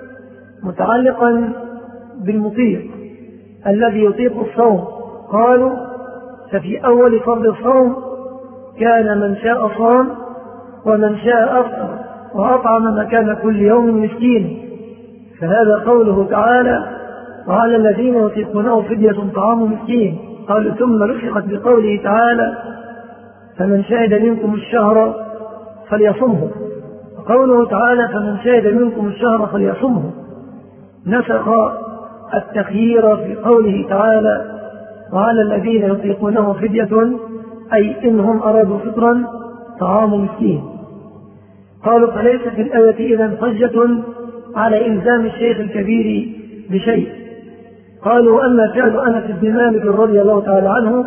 Speaker 1: متعلقا بالمطيق الذي يطيق الصوم. قالوا ففي أول فرض الصوم كان من شاء صام ومن شاء أفطر وأطعم مكان كل يوم مسكين، فهذا قوله تعالى وعلى الذين يطيقونه فدية طعام مسكين. قالوا ثم لحقت بقوله تعالى فمن شهد منكم الشهر فليصمه، وقوله تعالى فمن شهد منكم الشهر فليصمه نسخ التخيير في قوله تعالى وعلى الذين يطيقونه فدية، أي إنهم أرادوا فطرا طعام مسكين. قالوا فليس في الآية إذن حجة على إلزام الشيخ الكبير بشيء. قالوا أما فعل أنس بن مالك رضي الله تعالى عنه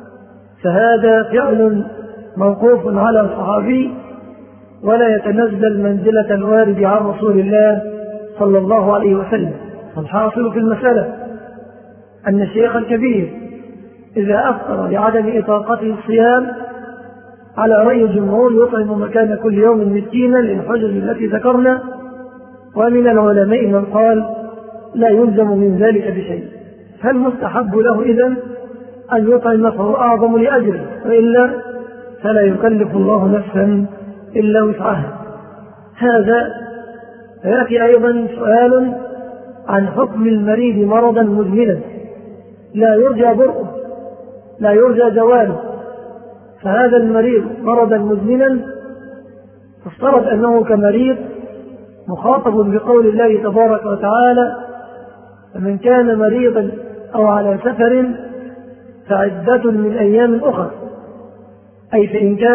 Speaker 1: فهذا فعل موقوف على الصحابي ولا يتنزل منزلة الوارد عن رسول الله صلى الله عليه وسلم. والحاصل في المسألة أن الشيخ الكبير إذا أفطر لعدم إطاقته الصيام على رأي الجمهور يطعم مكان كل يوم مسكينا للحجج التي ذكرنا، ومن العلماء من قال لا يلزم من ذلك بشيء، فالمستحب له إذن أن يطعم فهو أعظم لأجره، وإلا فلا يكلف الله نفسا إلا وسعها. هذا يأتي أيضا سؤال عن حكم المريض مرضا مزمنا لا يرجى برؤه لا يرجى زواله، فهذا المريض مرضا مزمنا تفترض أنه كمريض مخاطب بقول الله تبارك وتعالى فمن كان مريضا أو على سفر فعدة من أيام أخرى، أي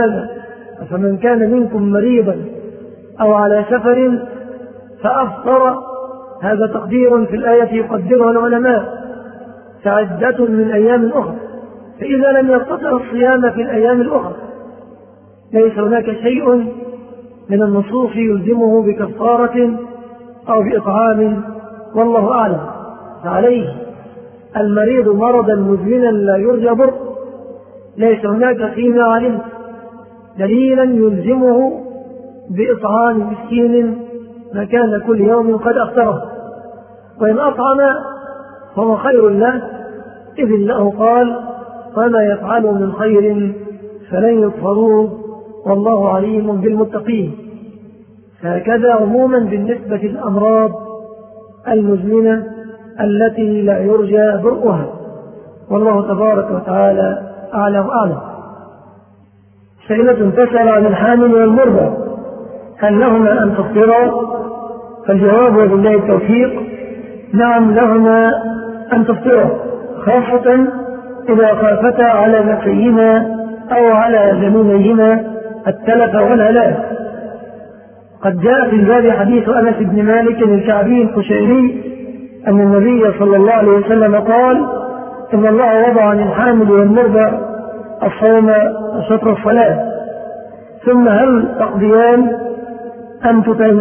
Speaker 1: فمن كان منكم مريضا أو على سفر فأفطر، هذا تقدير في الآية يقدرها العلماء فعدة من أيام أخرى. فإذا لم يستطع الصيام في الأيام الأخرى ليس هناك شيء من النصوص يلزمه بكفارة أو بإطعام والله أعلم. فعليه المريض مرضا مزمنا لا يرجى برء ليس هناك فيما علمت دليلا يلزمه بإطعام مسكين مكان كل يوم قد أفطره، وإن أطعم فهو خير له، إذ الله قال وما يفعلوا من خير فلن يكفروه والله عليم بالمتقين. فهكذا عموما بالنسبة للأمراض المزمنة التي لا يرجى برؤها، والله تبارك وتعالى أعلى وأعلم. سائلة تسأل عن الحامل والمرضى هل لهما أن تفطرا؟ فالجواب وبالله التوفيق نعم لهما أن تفطرا، خاصة إذا خافتا على نفسيهما أو على زميليهما التلف والهلاك. قد جاء في الباب حديث أنس بن مالك الكعبي القشيري أن النبي صلى الله عليه وسلم قال إن الله وضع عن الحامل والمرضى الصوم وشطر الصلاة، ثم هل تقضيان أم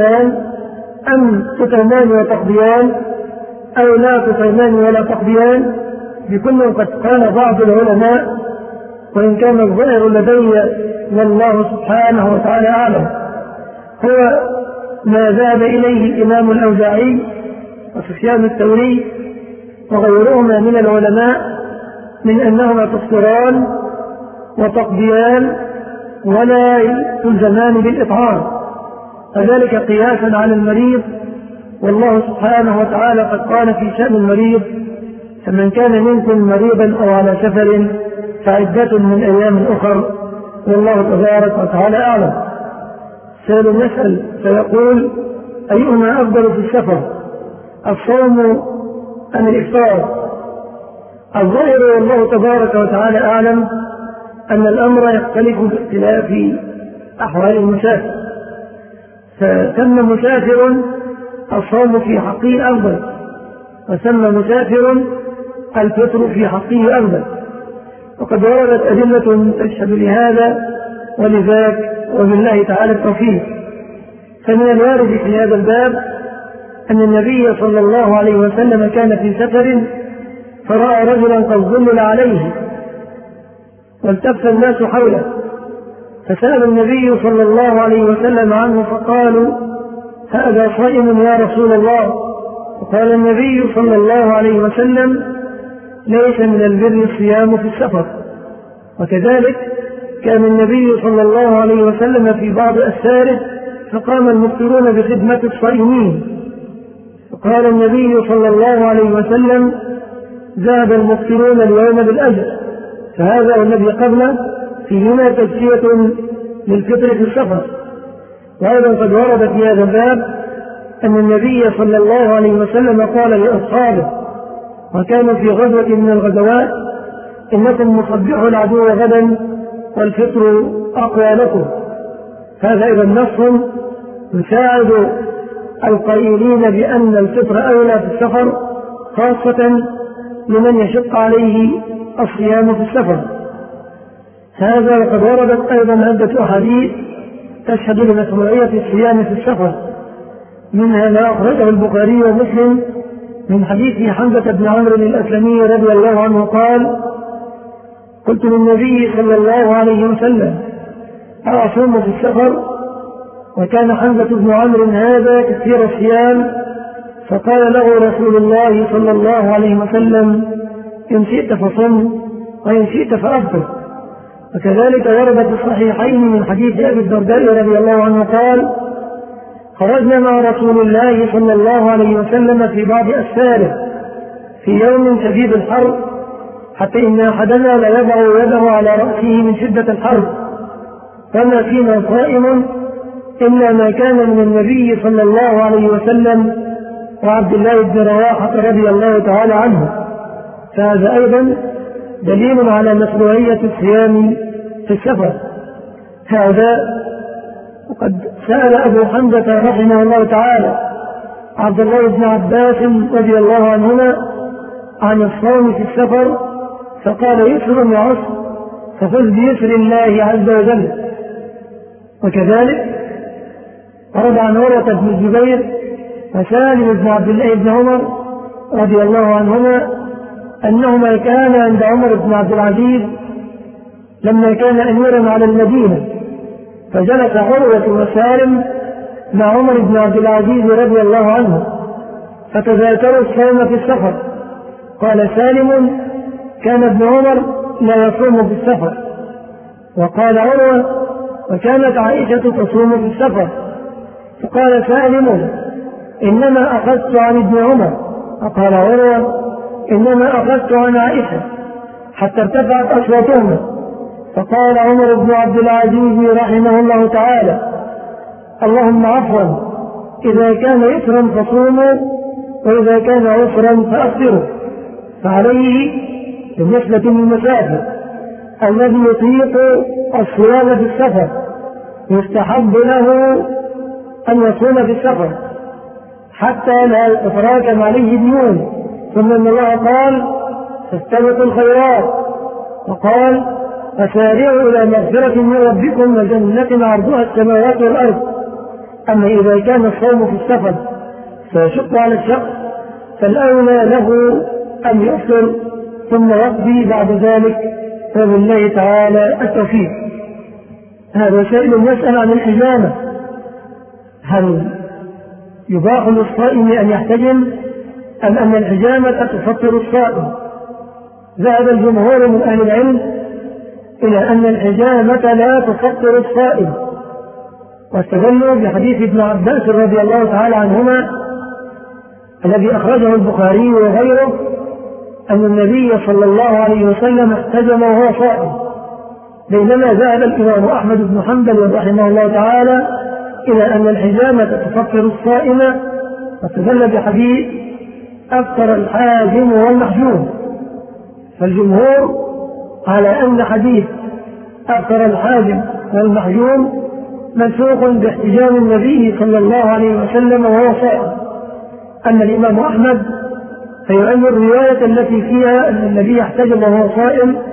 Speaker 1: تطعمان وتقضيان أو لا تطعمان ولا تقضيان؟ بكل قد قال بعض العلماء، وإن كان الظاهر لدي والله سبحانه وتعالى أعلم هو ما ذهب إليه الإمام الأوزاعي وسفيان الثوري وغيرهما من العلماء من أنهما تفطران وتقضيان ولا تلزمان بالإطعام، وذلك قياسا على المريض، والله سبحانه وتعالى قد قال في شأن المريض فمن كان منكم مريضا أو على سفر فعدة من أيام أخر والله تبارك وتعالى أعلم. سائل يسأل فيقول أيهما أفضل في السفر، الصوم أم الإفطار؟ الظاهر والله تبارك وتعالى أعلم أن الأمر يختلف باختلاف أحوال المسافر، فثم مسافر الصوم في حقه أفضل، وثم مسافر الفطر في حقه أفضل. وقد وردت أدلة تشهد لهذا ولذاك، وبالله تعالى التوفيق. فمن الوارد في هذا الباب أن النبي صلى الله عليه وسلم كان في سفر فرأى رجلا قد ظلل عليه والتف الناس حوله، فسأل النبي صلى الله عليه وسلم عنه فقالوا: هذا صائم يا رسول الله. وقال النبي صلى الله عليه وسلم: ليس من البر الصيام في السفر. وكذلك كان النبي صلى الله عليه وسلم في بعض أسفاره فقام المفطرون بخدمة الصائمين، فقال النبي صلى الله عليه وسلم: زاد المفطرون اليوم بالأجر. فهذا والذي قبله فيهما تزكية للفطر في السفر. وأيضا قد ورد في هذا الباب أن النبي صلى الله عليه وسلم قال لأصحابه وكانوا في غزوة من الغزوات: إنكم مصبحوا العدو غدا والفطر أقوى لكم. هذا أيضا نص يساعد القائلين بأن الفطر أولى في السفر، خاصة لمن يشق عليه الصيام في السفر. هذا وقد وردت أيضا عدة أحاديث تشهد لمشروعية الصيام في السفر، منها ما أخرجه البخاري ومسلم من حديث حمزة بن عمرو الأسلمي رضي الله عنه قال: قلت للنبي صلى الله عليه وسلم: أصوم في السفر؟ وكان حمزة بن عمرو هذا كثير الصيام، فقال له رسول الله صلى الله عليه وسلم: إن شئت فصم وإن شئت فأفطر. وكذلك ورد في الصحيحين من حديث أبي الدرداء رضي الله عنه قال: خرجنا مع رسول الله صلى الله عليه وسلم في بعض أسفاره في يوم شديد الحر، حتى إن أحدنا لا يضع يده على رأسه من شدة الحر، فما فينا صائم إلا ما كان من النبي صلى الله عليه وسلم وعبد الله بن رواحة رضي الله تعالى عنه. فهذا أيضا دليل على مشروعية الصيام في السفر. هذا وقد سأل أبو حمزة رحمه الله تعالى عبد الله بن عباس رضي الله عنهما عن الصوم في السفر، فقال: يسر وعسر، فخذ بيسر الله عز وجل. وكذلك ورد عن عروة بن الزبير وسالم بن عبد الله بن عمر رضي الله عنهما أنهما كانا عند عمر بن عبد العزيز لما كان أميرا على المدينة، فجلس عروة وسالم مع عمر بن عبد العزيز رضي الله عنه فتذاكروا الصوم في السفر. قال سالم: كان ابن عمر لا يصوم في السفر. وقال عروة: وكانت عائشة تصوم في السفر. فقال سالم: إنما أخذت عن ابن عمر. وقال عروة: إنما أخذت عن عائشة، حتى ارتفعت أصواتهما. فقال عمر بن عبد العزيز رحمه الله تعالى: اللهم عفوا، إذا كان يسرا فصوموا، وإذا كان عسرا فأفطروا. فعليه بالنسبة للمسافر الذي يطيق الصيام في السفر يستحب له أن يصوم في السفر حتى لا يتراكم عليه ديون. ثم إن الله قال: فاستبقوا الخيرات، وقال: فسارعوا إلى مغفرة من ربكم وجنة عرضها السماوات والأرض. أما إذا كان الصوم في السفر فيشق على الشخص فالأولى له أن يفطر ثم يقضي بعد ذلك، وبالله تعالى التوفيق. هذا سائل يسأل عن الحجامة: هل يباح للصائم أن يحتجم أم أن الحجامة تفطر الصائم؟ ذهب الجمهور من أهل العلم إلى أن الحجامة لا تفطر الصائم، واستدلوا بحديث ابن عباس رضي الله تعالى عنهما الذي أخرجه البخاري وغيره أن النبي صلى الله عليه وسلم احتجم وهو صائم، بينما ذهب الإمام أحمد بن حنبل رحمه الله تعالى إلى أن الحجامة تفطر الصائم، واستدل بحديث أفطر الحاجم والمحجوم. فالجمهور على أن حديث أفطر الحاجم والمحجوم منسوخ باحتجام النبي صلى الله عليه وسلم وهو صائم. أما الإمام أحمد فيؤيد الرواية التي فيها أن النبي احتجم وهو صائم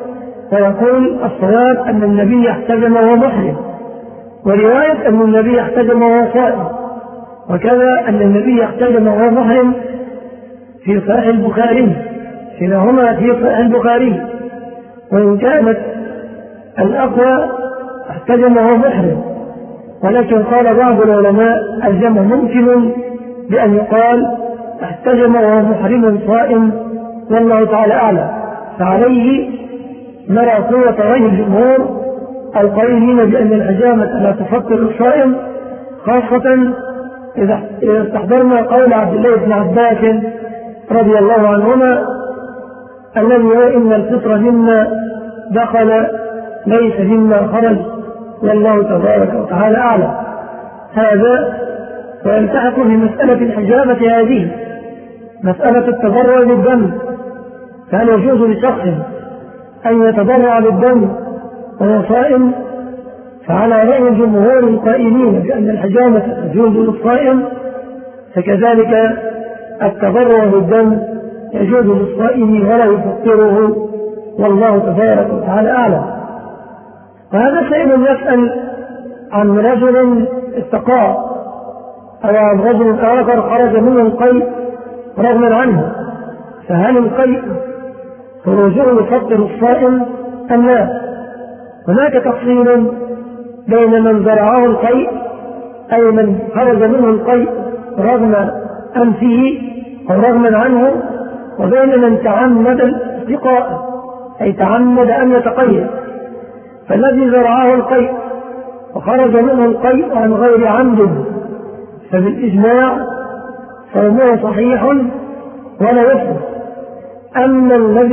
Speaker 1: ويقول الصواب أن النبي احتجم وهو محرم، ورواية أن النبي احتجم وهو صائم، وكذا أن النبي احتجم وهو محرم في صحيح البخاري، كلاهما في صحيح البخاري. وإن كانت الأقوى احتجم وهو محرم، ولكن قال بعض العلماء الجمع ممكن بأن يقال احتجم وهو محرم صائم، والله تعالى أعلم. فعليه نرى قوة رأي الجمهور القائلين بأن الحجامة لا تفطر الصائم، خاصة إذا استحضرنا قول عبد الله بن عباس رضي الله عنهما الذي إن الفطر مما دخل ليس مما خرج، والله تبارك وتعالى أعلم. هذا ويلتحق بمسألة الحجامة هذه مسألة التبرع بالدم، فهل يجوز لشخص أن يتبرع بالدم وهو صائم؟ فعلى رأي جمهور القائلين بأن الحجامة تجوز للصائم، فكذلك التبرع بالدم يجوز للصائم ولا يفطره، والله تبارك وتعالى أعلم. وهذا شيء يسأل عن رجل استقاء أو عن رجل آخر خرج منه القيء رغما عنه، فهل القيء خروجه يفطر الصائم أم لا؟ هناك تفصيل بين من زرعه القيء أي من خرج منه القيء رغم أنفه أو رغما عنه، وبين من تعمد الاستقاء أي تعمد أن يتقيد. فالذي زرعه القيء وخرج منه القيء عن غير عمد فبالإجماع صومه صحيح ولا يفطر. أما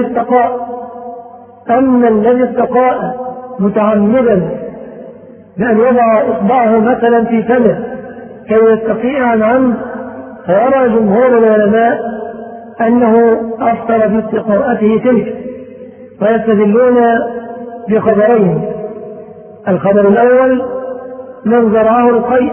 Speaker 1: الذي استقاء متعمدا بأن يضع إصبعه مثلا في فمه كي يستقيء عن عمد، فيرى جمهور العلماء أنه أفطر باستقاءته تلك، ويستدلون بخبرين. الخبر الأول من زرعه القيء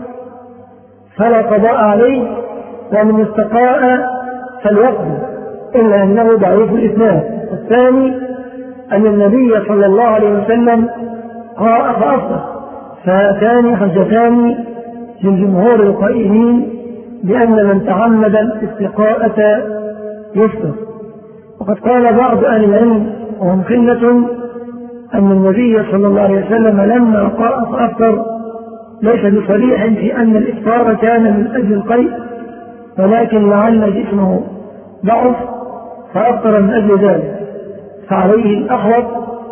Speaker 1: فلا قضاء عليه، ومن استقاء فليقضي، إلا أنه ضعيف الإسناد. الثاني أن النبي صلى الله عليه وسلم قاء فأفطر، فهاتان حجتان للجمهور القائلين بأن من تعمد الاستقاءة يفطر. وقد قال بعض أهل العلم وهم قلة أن النبي صلى الله عليه وسلم لما قاء فأفطر ليس بصريح في أن الإفطار كان من أجل القيء، ولكن لعل جسمه ضعف فأفطر من أجل ذلك. فعليه الأحوط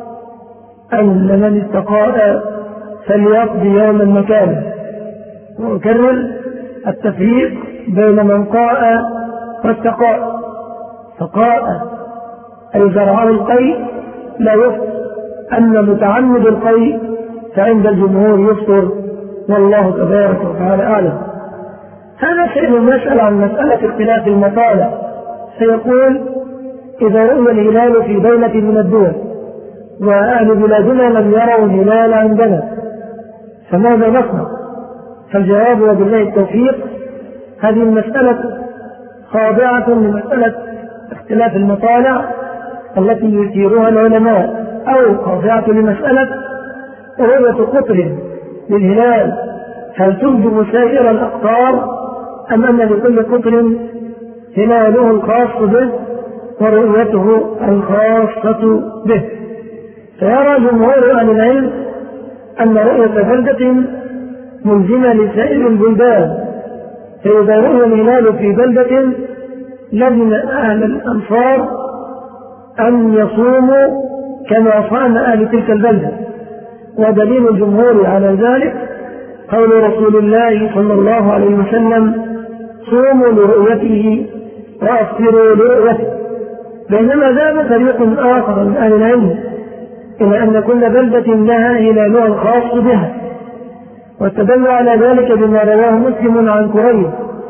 Speaker 1: أن من استقاء فليقضي يوما مكانه. وأكرر التفريق بين من قاء واستقاء، فقاء أي زرعه القيء لا يفطر، أما متعمد القيء فعند الجمهور يفطر، والله تبارك وتعالى أعلم. هذا شيء يسأل عن مسألة اختلاف المطالع، سيقول إذا رؤي الهلال في دولة من الدول وأهل بلادنا لم يروا الهلال عندنا فماذا نصنع؟ فالجواب وبالله التوفيق هذه المسألة خاضعة لمسألة اختلاف المطالع التي يثيرها العلماء، أو خاضعة لمسألة رؤية قطر للهلال هل تنجم سائر الأقطار أم أن لكل قطر هلاله الخاص به ورؤيته الخاصة به؟ فيرى جمهور أهل العلم أن رؤية بلدة ملزمة لسائر البلدان، فإذا رؤي الهلال في بلدة لزم أهل الأمصار أن يصوموا كما صام أهل تلك البلدة. ودليل الجمهور على ذلك قول رسول الله صلى الله عليه وسلم صوموا لرؤيته وأفطروا لرؤيته. بينما ذهب فريق آخر من أهل العلم إلى أن كل بلدة لها هلالها الخاص بها، واستدل على ذلك بما رواه مسلم عن كريب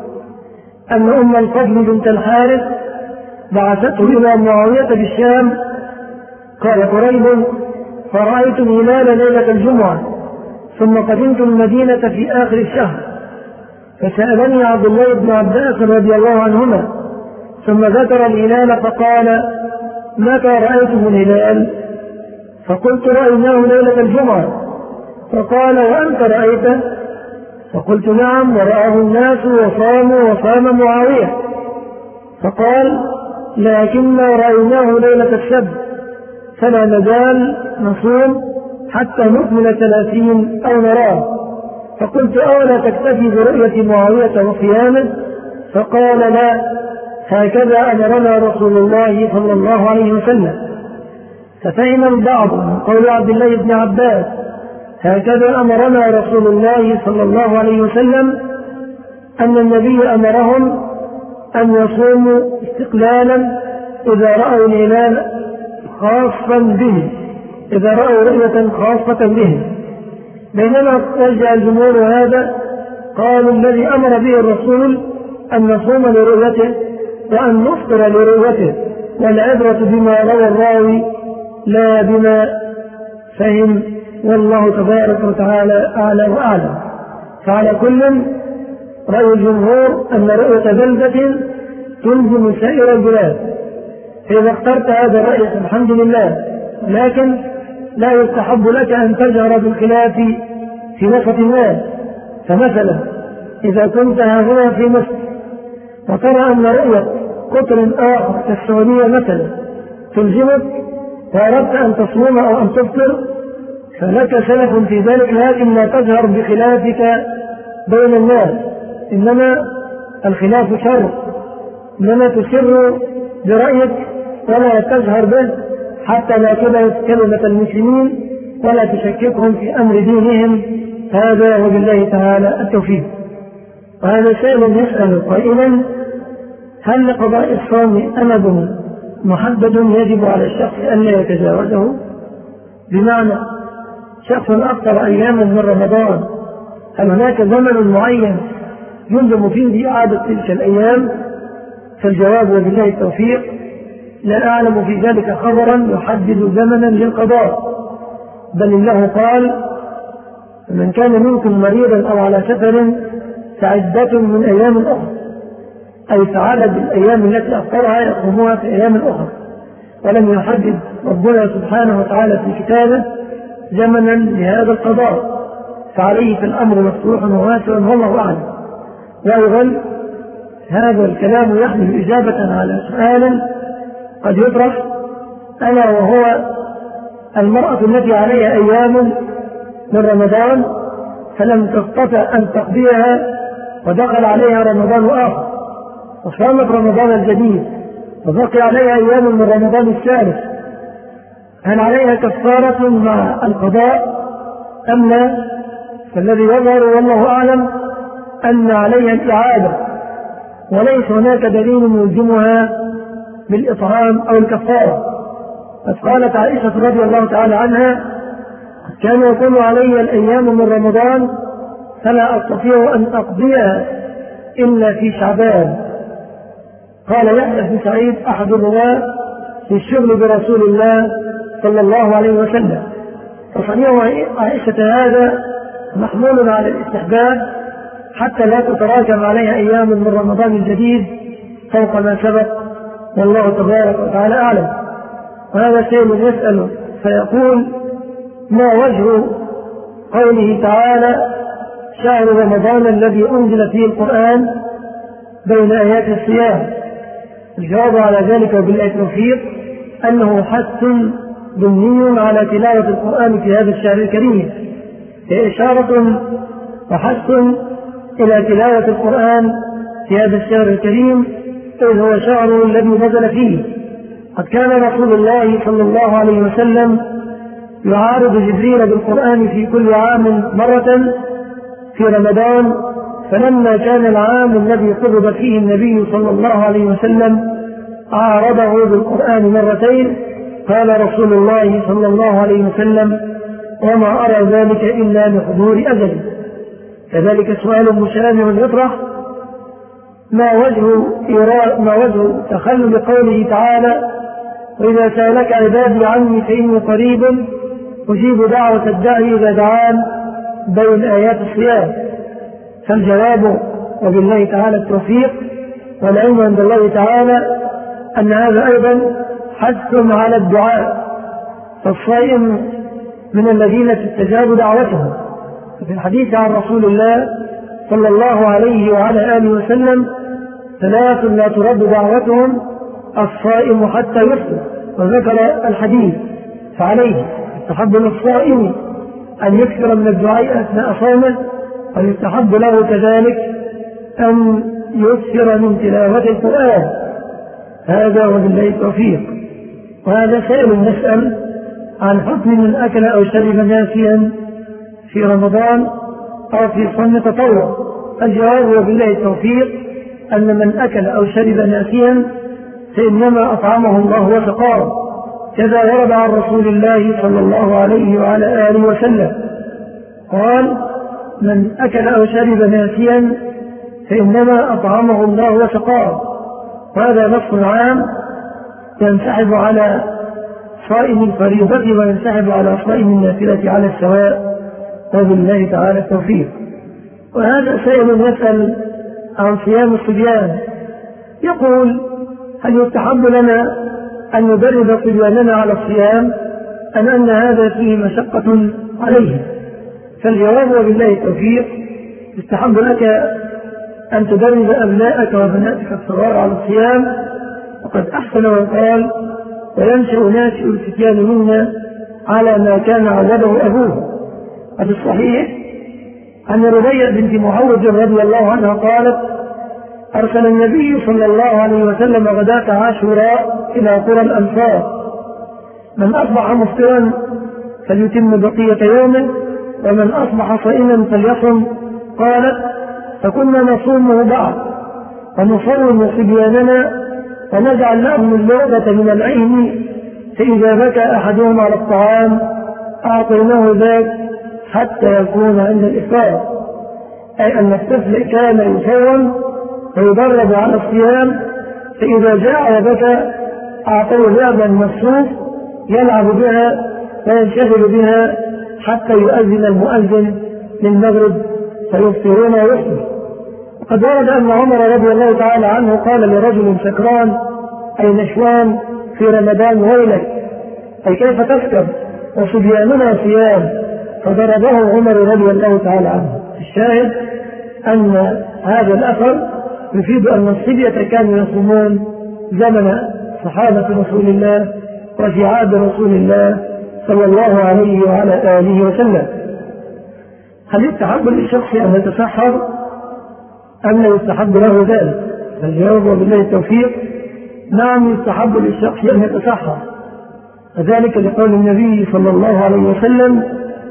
Speaker 1: أن أم الفضل بنت الحارث بعثته إلى معاوية بالشام. قال كريب فرأيت الهلال ليلة الجمعة ثم قدمت المدينة في آخر الشهر، فسألني عبد الله بن عباس رضي الله عنهما ثم ذكر الهلال فقال متى رأيتم الهلال؟ فقلت رأيناه ليلة الجمعة. فقال وأنت رأيته؟ فقلت نعم ورآه الناس وصاموا وصام معاوية. فقال لكننا رأيناه ليلة السبت، فلا نزال نصوم حتى نكمل 30 أو نراه. فقلت أولا تكتفي برؤية معاوية وصيامه؟ فقال لا، هكذا أمرنا رسول الله صلى الله عليه وسلم. ففهم البعض من قول عبد الله بن عباس هكذا أمرنا رسول الله صلى الله عليه وسلم أن النبي أمرهم أن يصوموا استقلالا إذا رأوا الهلال خاصا به، إذا رأوا رؤية خاصة به. بينما رجع الجمهور هذا، قالوا الذي أمر به الرسول أن نصوم لرؤيته وأن نفطر لرؤيته، والعبرة بما روى الراوي لا بما فهم، والله تبارك وتعالى أعلى وأعلم. فعلى كل رأي الجمهور أن رؤية بلدة تلزم سائر البلاد. فإذا اخترت هذا الرأي الحمد لله، لكن لا يستحب لك أن تجهر بالخلاف في وسط الناس. فمثلا إذا كنت هنا في مصر وترى أن رؤية قطر آخر كالسعودية مثلا تلزمك وأردت أن تصوم أو أن تفطر، فلك سلف في ذلك، لكن لا تجهر بخلافك بين الناس، إنما الخلاف شر، إنما تسر برأيك ولا تجهر به حتى لا تبعد كلمة المسلمين ولا تشككهم في أمر دينهم. هذا وبالله تعالى التوفيق. وهذا سائل يسأل قائلا هل لقضاء الصوم أمد محدد يجب على الشخص أن لا يتجاوزه؟ بمعنى شخص أكثر أياما من رمضان، هل هناك زمن معين يلزم فيه إعادة تلك الأيام؟ فالجواب وبالله التوفيق لا أعلم في ذلك خبرا يحدد زمنا للقضاء، بل الله قال من كان منكم مريضا أو على سفر فعدة من أيام أخرى، أي فعدد الأيام التي أفطرها يقومها في أيام أخرى، ولم يحدد ربنا سبحانه وتعالى في كتابه زمنا لهذا القضاء، فعليه في الأمر مفتوح وواسع والله أعلم. وأيضا هذا الكلام يحمل إجابة على سؤال قد يطرح، ألا وهو المرأة التي عليها أيام من رمضان فلم تستطع أن تقضيها ودخل عليها رمضان آخر وصامت رمضان الجديد وبقي عليها أيام من رمضان الثالث، هل عليها كفارة مع القضاء أم لا؟ فالذي يظهر والله أعلم أن عليها الإعادة، وليس هناك دليل يلزمها بالإطعام أو الكفارة. قد قالت عائشة رضي الله تعالى عنها كان يكون علي الأيام من رمضان فلا أستطيع أن أقضيها إلا في شعبان. قال يحيى بن سعيد أحد الرواة في الشغل برسول الله صلى الله عليه وسلم. فصنيع عائشة هذا محمول على الاستحباب حتى لا تتراكم عليها أيام من رمضان الجديد فوق ما سبق، والله تبارك وتعالى أعلم. وهذا سائل يسأل فيقول ما وجه قوله تعالى شهر رمضان الذي أنزل فيه القرآن بين آيات الصيام؟ الجواب على ذلك وبالله التوفيق أنه حث ضمني على تلاوة القرآن في هذا الشهر الكريم، هي إشارة وحث إلى تلاوة القرآن في هذا الشهر الكريم، إذ هو شهر الذي نزل فيه. قد كان رسول الله صلى الله عليه وسلم يعارض جبريل بالقرآن في كل عام مرة في رمضان، فلما كان العام الذي قبض فيه النبي صلى الله عليه وسلم عارضه بالقرآن مرتين. قال رسول الله صلى الله عليه وسلم وما أرى ذلك إلا لحضور أجل. كذلك سؤال مشابه يطرح ما وجه تخلل قوله تعالى وإذا سألك عبادي عني فإني قريب أجيب دعوة الداعي إذا دعان بين آيات الصيام؟ فالجواب وبالله تعالى التوفيق والعلم عند الله تعالى أن هذا أيضا حث على الدعاء، فالصائم من الذين تستجاب دعوتهم. في الحديث عن رسول الله صلى الله عليه وعلى آله وسلم: ثلاث لا ترد دعوتهم: الصائم حتى يفطر. وذكر الحديث، فعليه يستحب للصائم أن يكثر من الدعاء أثناء صومه، ويستحب له كذلك أن يكثر من تلاوة القرآن. هذا وبالله التوفيق. وهذا سائل نسأل عن حكم من أكل أو شرب ناسيا في رمضان أو في صوم تطوع. الجواب وبالله التوفيق أن من أكل أو شرب ناسيا فإنما أطعمه الله وسقاه، كذا ورد عن رسول الله صلى الله عليه وعلى آله وسلم قال: من أكل أو شرب ناسيا فإنما أطعمه الله وسقاه. وهذا نص عام ينسحب على صائم الفريضة وينسحب على صائم النافلة على السواء، وبالله تعالى التوفيق. وهذا سائل يسأل عن صيام الصبيان، يقول: هل يستحب لنا أن ندرب صبياننا على الصيام أم أن هذا فيه مشقة عليهم؟ فالجواب وبالله التوفيق: يستحب لك أن تدرب أبنائك وبناتك الصغار على الصيام، وقد أحسن وقال: وينشأ ناشئ الفتيان منا على ما كان عوده أبوه. وفي الصحيح عن ربيع بنت معوذ رضي الله عنها قالت: أرسل النبي صلى الله عليه وسلم غداة عاشوراء إلى قرى الأنصار: من أصبح مفطرا فليتم بقية يومه، ومن أصبح صائما فليصم. قالت: فكنا نصومه بعض ونصوم صبياننا ونجعل لهم اللعبة من العين، فإذا بكى أحدهم على الطعام أعطيناه ذاك حتى يكون عند الإفطار. أي أن الطفل كان يصوم ويدرب على الصيام، فإذا جاء وبكى أعطوه لعبا مصروف يلعب بها وينشغل بها حتى يؤذن المؤذن للمغرب فيفطرون ويفطر. وقد ورد أن عمر رضي الله تعالى عنه قال لرجل سكران أي نشوان في رمضان: ويلك، أي كيف تسكر وصبياننا صيام؟ فضربه عمر رضي الله تعالى عنه. الشاهد أن هذا الأثر يفيد أن الصبية كانوا يصومون زمن صحابة رسول الله وفي عهد رسول الله صلى الله عليه وعلى آله وسلم. هل يستحب للشخص أن يتسحر أم لا يستحب له ذلك؟ فالجواب وبالله التوفيق: نعم، يستحب للشخص أن يتسحر، وذلك لقول النبي صلى الله عليه وسلم: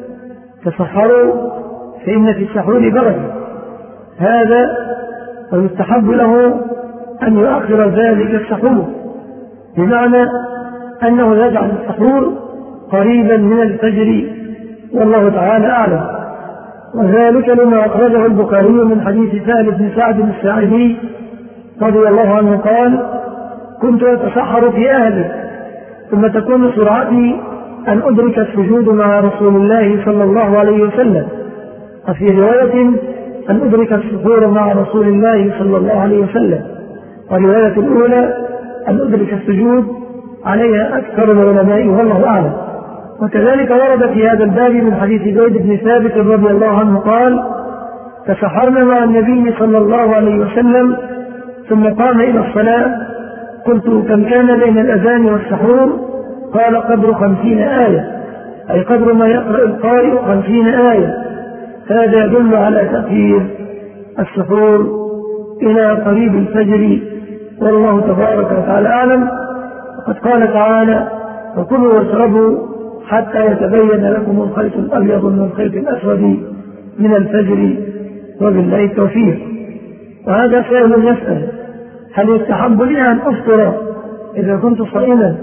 Speaker 1: تسحروا فإن في السحور بركة. هذا ويستحب له أن يؤخر ذلك السحور، بمعنى أنه يجعل السحور قريبا من الفجر، والله تعالى أعلم. وذلك لما أخرجه البخاري من حديث سهل بن سعد الساعدي رضي الله عنه قال: كنت أتسحر في أهلي، ثم تكون سرعتي أن أدرك السجود مع رسول الله صلى الله عليه وسلم، وفي رواية أن أدرك السحور مع رسول الله صلى الله عليه وسلم، والرواية الأولى أن أدرك السجود عليها أكثر العلماء والله أعلم. وكذلك ورد في هذا الباب من حديث زيد بن ثابت رضي الله عنه قال: تسحرنا مع النبي صلى الله عليه وسلم ثم قام إلى الصلاة، قلت: كم كان بين الأذان والسحور؟ قال: قدر 50 آية، أي قدر ما يقرأ القارئ 50 آية. هذا يدل على تأخير السحور إلى قريب الفجر، والله تبارك وتعالى أعلم. وقد قال تعالى: وكلوا واشربوا حتى يتبين لكم الخيط الأبيض من الخيط الأسود من الفجر، وبالله التوفيق. وهذا سائل يسأل: هل يستحب لي أن أفطر إذا كنت صائما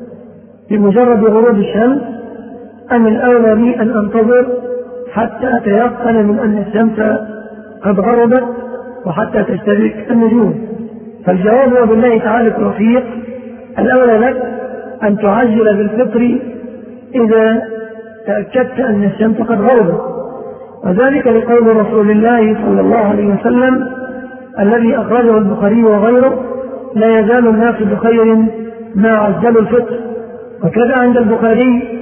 Speaker 1: بمجرد غروب الشمس، أم الأولى لي أن أنتظر حتى أتيقن من أن الشمس قد غربت وحتى تشتبك النجوم؟ فالجواب وبالله تعالى التوفيق: الأولى لك أن تعجل بالفطر إذا تأكدت أن الشمس قد غربت، وذلك لقول رسول الله صلى الله عليه وسلم الذي أخرجه البخاري وغيره: لا يزال الناس بخير ما عجلوا الفطر. وكذا عند البخاري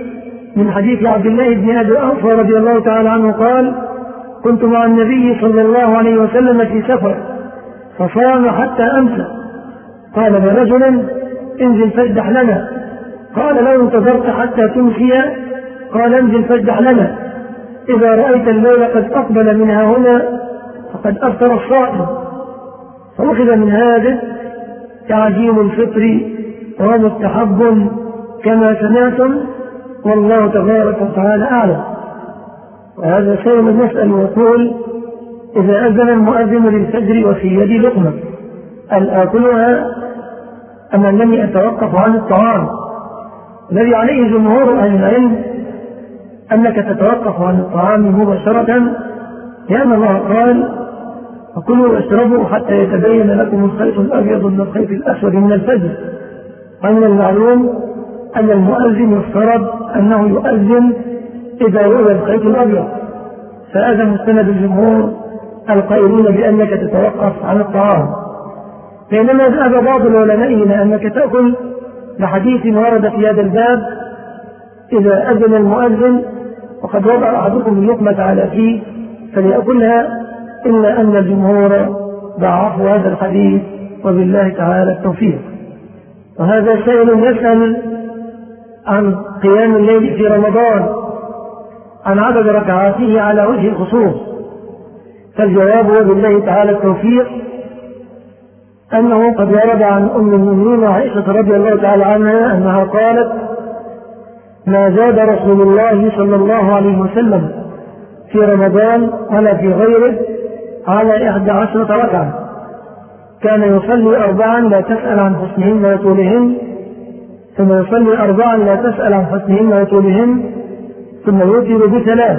Speaker 1: من حديث عبد الله بن أبي أوفى رضي الله تعالى عنه قال: كنت مع النبي صلى الله عليه وسلم في سفر فصام حتى أمسى، قال لرجل: انزل فاجدح لنا. قال: لو انتظرت حتى تمسي؟ قال: انزل فاجدح لنا. إذا رأيت الليل قد أقبل منها هنا فقد أفطر الصائم. فأخذ من هذا تعجيل الفطر وهو مستحب كما سمعتم، والله تبارك وتعالى أعلم. وهذا سيد يسأل ويقول: إذا أذن المؤذن للفجر وفي يدي لقمة هل آكلها أم أنني أتوقف عن الطعام؟ الذي عليه جمهور أهل العلم أنك تتوقف عن الطعام مباشرة، لأن الله قال: فكلوا واشربوا حتى يتبين لكم الخيط الأبيض من الخيط الأسود من الفجر. ومن المعلوم أن المؤذن يفترض أنه يؤذن إذا رؤي الخيط الأبيض، فهذا مستند الجمهور القائلين بأنك تتوقف عن الطعام. بينما ذهب بعض العلماء إلى أنك تأكل لحديث ورد في هذا الباب: إذا أذن المؤذن وقد وضع أحدكم اللقمة على فيه فليأكلها، إلا أن الجمهور ضعفوا هذا الحديث، وبالله تعالى التوفيق. وهذا سائل يسأل عن قيام الليل في رمضان، عن عدد ركعاته على وجه الخصوص. فالجواب وبالله تعالى التوفيق أنه قد ورد عن أم المؤمنين عائشة رضي الله تعالى عنها أنها قالت: ما زاد رسول الله صلى الله عليه وسلم في رمضان ولا في غيره على 11 ركعة، كان يصلي 4 لا تسأل عن حسنهن وطولهن، ثم يصلي 4 لا تسأل عن حسنهن وطولهن، ثم يوتر ب3.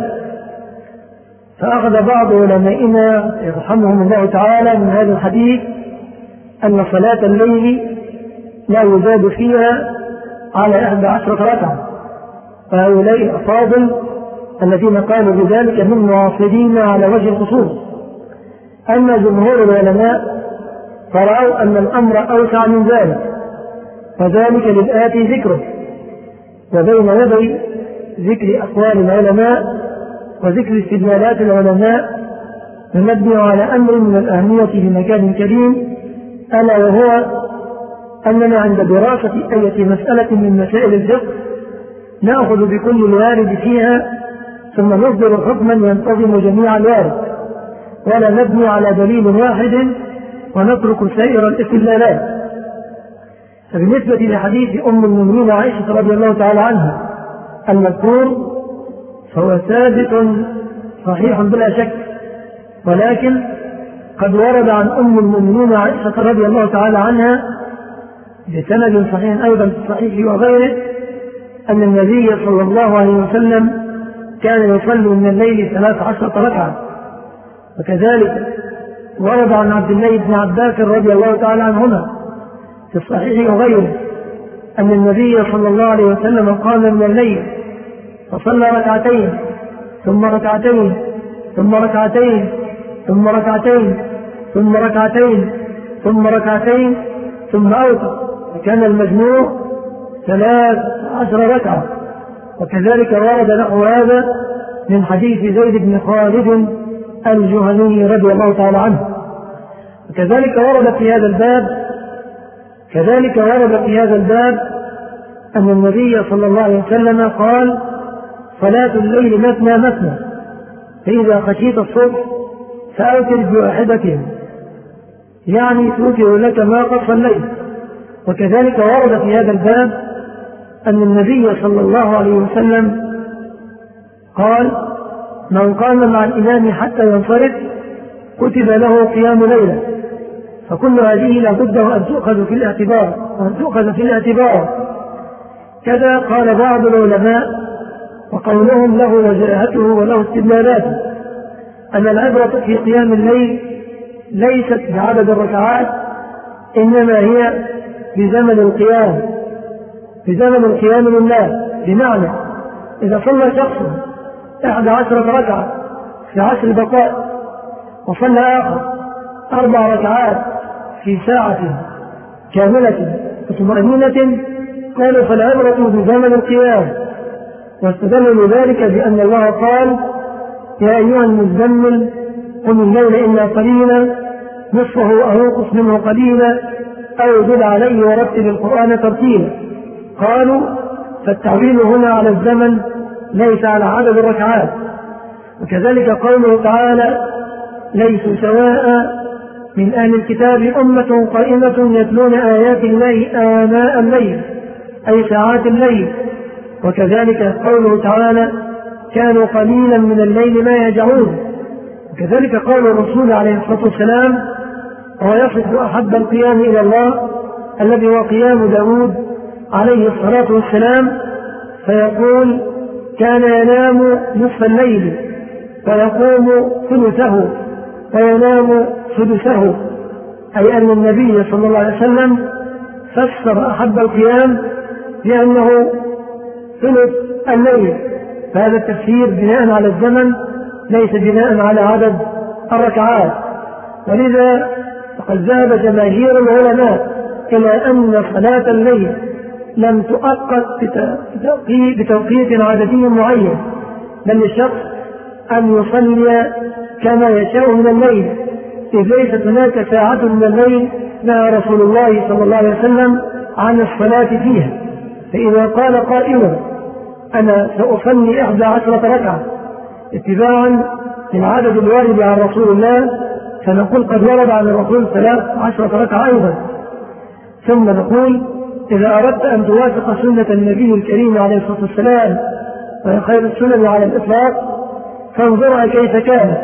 Speaker 1: فأخذ بعض علمائنا يرحمهم الله تعالى من هذا الحديث أن صلاة الليل لا يزاد فيها على 11 ركعة. فهؤلاء الأفاضل الذين قالوا بذلك من معاصرين على وجه الخصوص. أما جمهور العلماء فرأوا أن الأمر أوسع من ذلك، وذلك للآتي ذكره. وبين يدي ذكر أقوال العلماء وذكر استدلالات العلماء ننبه على أمر من الأهمية في مكان كريم، ألا وهو أننا عند دراسة أي مسألة من مسائل الفقه نأخذ بكل الوارد فيها ثم نصدر حكما ينتظم جميع الوارد، ولا نبني على دليل واحد ونترك سائر الاستدلالات. فبالنسبة لحديث أم المؤمنين عائشة رضي الله تعالى عنها المذكور فهو ثابت صحيح بلا شك، ولكن قد ورد عن أم المؤمنين عائشة رضي الله تعالى عنها بسند صحيح أيضا في الصحيح وغيره أن النبي صلى الله عليه وسلم كان يصلي من الليل 13 ركعة. وكذلك ورد عن عبد الله بن عباس رضي الله تعالى عنهما في الصحيح وغيره أن النبي صلى الله عليه وسلم قام من الليل فصلى 2 ثم 2 ثم 2 ثم 2 ثم 2 ثم 2 ثم أوتر، فكان المجموع 13 ركعة. وكذلك ورد نحو هذا من حديث زيد بن خالد الجهني رضي الله تعالى عنه. وكذلك ورد في هذا الباب أن النبي صلى الله عليه وسلم قال: صلاة الليل مثنى مثنى، فإذا خشيت الصبح فأوتر ب1، يعني توتر لك ما قد صليت. وكذلك ورد في هذا الباب أن النبي صلى الله عليه وسلم قال: من قام مع الإمام حتى ينصرف كتب له قيام ليلة. فكل هذه لا بد أن تؤخذ في الاعتبار كذا قال بعض العلماء، وقولهم له وجاهته وله استدلالاته، أن العبرة في قيام الليل ليست بعدد الركعات، إنما هي بزمن القيام لله. بمعنى إذا صلى شخص 11 ركعة في 10 دقائق، وصلى آخر 4 ركعات في ساعة كاملة وطمأنينة، قالوا فالعبرة بزمن القيام. واستدلوا ذلك بأن الله قال: يا أيها المزمل قم الليل إلا قليلا نصفه أو انقص منه قليلا أو زد عليه ورتل القرآن ترتيلا. قالوا: فالتعويل هنا على الزمن ليس على عدد الركعات. وكذلك قوله تعالى: ليسوا سواء من أهل الكتاب أمة قائمة يتلون آيات الله آناء الليل أي ساعات الليل. وكذلك قوله تعالى: كانوا قليلا من الليل ما يهجعون. وكذلك قول الرسول عليه الصلاة والسلام وهو يصف أحب القيام إلى الله الذي هو قيام داود عليه الصلاة والسلام، فيقول: كان ينام نصف الليل ويقوم ثلثه وينام سدسه، أي أن النبي صلى الله عليه وسلم فسر أحب القيام لأنه ثلث الليل. فهذا التفسير بناء على الزمن ليس بناء على عدد الركعات. ولذا فقد ذهب جماهير العلماء إلى أن صلاة الليل لم تؤقت بتوقيت عددي معين، بل للشخص أن يصلي كما يشاء من الليل، إذ ليست هناك ساعة من الليل نهى رسول الله صلى الله عليه وسلم عن الصلاة فيها. فإذا قال قائل: أنا سأصلي 11 ركعة اتباعا للعدد الوارد عن رسول الله، فنقول قد ورد عن الرسول 13 ركعة أيضا. ثم نقول: إذا أردت أن توافق سنة النبي الكريم عليه الصلاة والسلام وهي خير السنن على الإطلاق، فانظرها كيف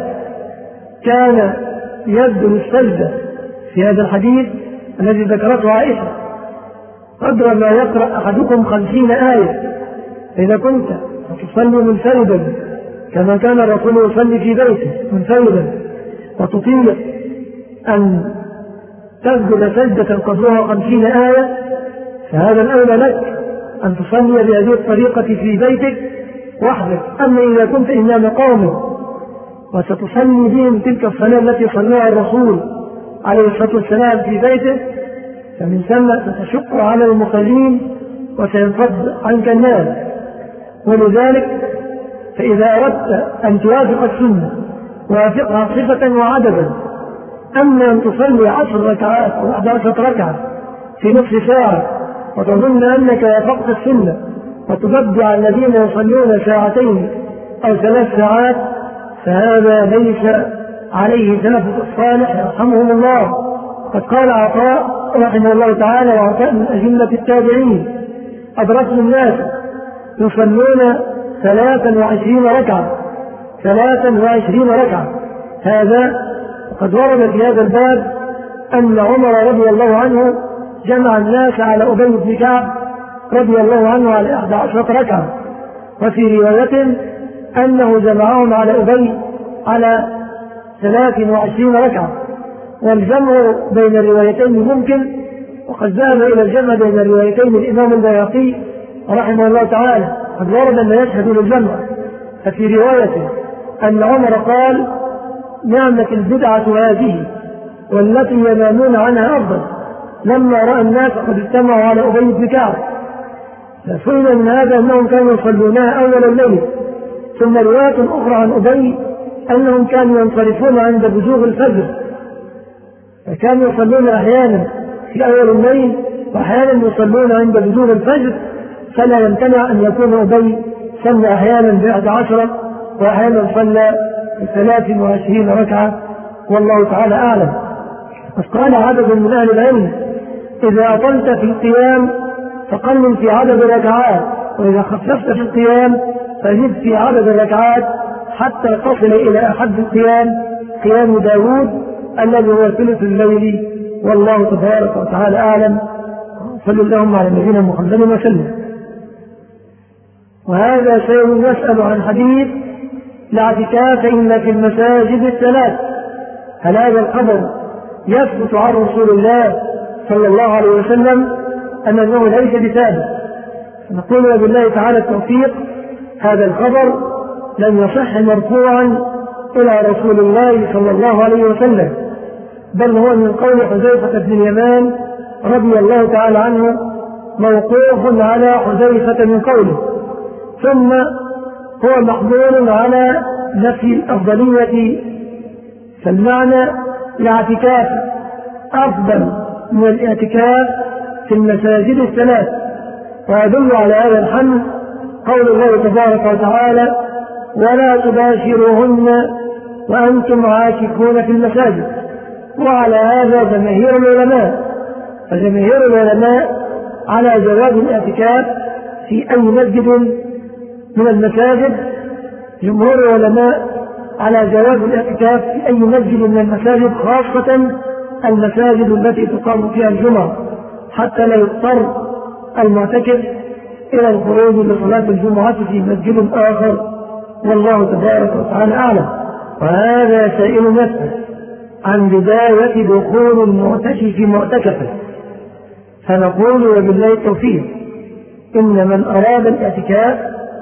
Speaker 1: كان يبدو السجدة في هذا الحديث الذي ذكرته عائشة قدر ما يقرأ أحدكم 50 آية. إذا كنت تصلي منفردا كما كان الرسول يصلي في بيته منفردا وتطيق أن تسجد سجدة قدرها 50 آية، فهذا الأولى لك أن تصلي بهذه الطريقة في بيتك وحدك. أما إذا كنت إمام قوم وستصلي بهم تلك الصلاة التي صلىها الرسول عليه الصلاة والسلام في بيته، فمن ثم ستشق على المصلين وسينفض عنك الناس. ولذلك فإذا أردت أن توافق السنة وافقها صفة وعددا، أما أن تصلي 10 ركعات أو 11 ركعة في نصف ساعة وتظن أنك وافقت السنة وتبدع الذين يصلون 2 أو 3 ساعات، فهذا ليس عليه سلف الصالح يرحمهم الله. قد قال عطاء رحمه الله تعالى، وعطاء من أئمة التابعين: أدركت الناس يصلون 23 ركعة 23 ركعة. هذا قد ورد في هذا الباب أن عمر رضي الله عنه جمع الناس على أبي بن كعب رضي الله عنه على 11 ركعة، وفي رواية أنه جمعهم على أبي على 23 ركعة. والجمع بين الروايتين ممكن، وقد ذهب إلى الجمع بين الروايتين الإمام البيهقي رحمه الله تعالى، قد ورد أن يشهد للجمع. ففي رواية أن عمر قال: نعمة البدعة هذه والتي ينامون عنها أفضل، لما رأى الناس قد اجتمعوا على أبي بن كعب. فسئل من هذا أنهم كانوا يصلونها أول الليل. ثم رواية أخرى عن أبي أنهم كانوا ينصرفون عند بزوغ الفجر، فكانوا يصلون أحيانا في أول الليل وأحيانا يصلون عند بزوغ الفجر، فلا يمتنع أن يكون أبي صلى أحيانا 11 وأحيانا صلى 23 ركعة، والله تعالى أعلم. قد قال عدد من أهل العلم: إذا أطلت في القيام فقلل في عدد الركعات، وإذا خففت في القيام فزد في عدد الركعات حتى تصل إلى أحد القيام قيام داود الذي هو ثلث الليل، والله تبارك وتعالى أعلم. صلى اللهم على نبينا محمد وسلم. وهذا شيء يسأل عن حديث: لا اعتكاف إلا في المساجد الثلاث. هل هذا الخبر يثبت عن رسول الله صلى الله عليه وسلم أم أنه ليس بثابت؟ نقول بالله تعالى التوفيق: هذا الخبر لم يصح مرفوعا إلى رسول الله صلى الله عليه وسلم، بل هو من قول حذيفة بن اليمان رضي الله تعالى عنه، موقوف على حذيفة من قوله. ثم هو محمول على نفي الأفضلية، فالمعنى الاعتكاف أفضل من الاعتكاف في المساجد الثلاث. ويدل على هذا الحمل قول الله تبارك وتعالى: ولا تباشروهن وأنتم عاكفون في المساجد. وعلى هذا جماهير العلماء، فجماهير العلماء على جواز الاعتكاف في أي مسجد من المساجد. جمهور العلماء على جواز الاعتكاف في أي مسجد من المساجد، خاصة المساجد التي تقام فيها الجمعة، حتى لا يضطر المعتكف إلى الخروج لصلاة الجمعة في مسجد آخر، والله تبارك وتعالى أعلم. وهذا سائل نفسه عن بداية دخول المعتكف معتكفه، فنقول وبالله التوفيق: إن من أراد الاعتكاف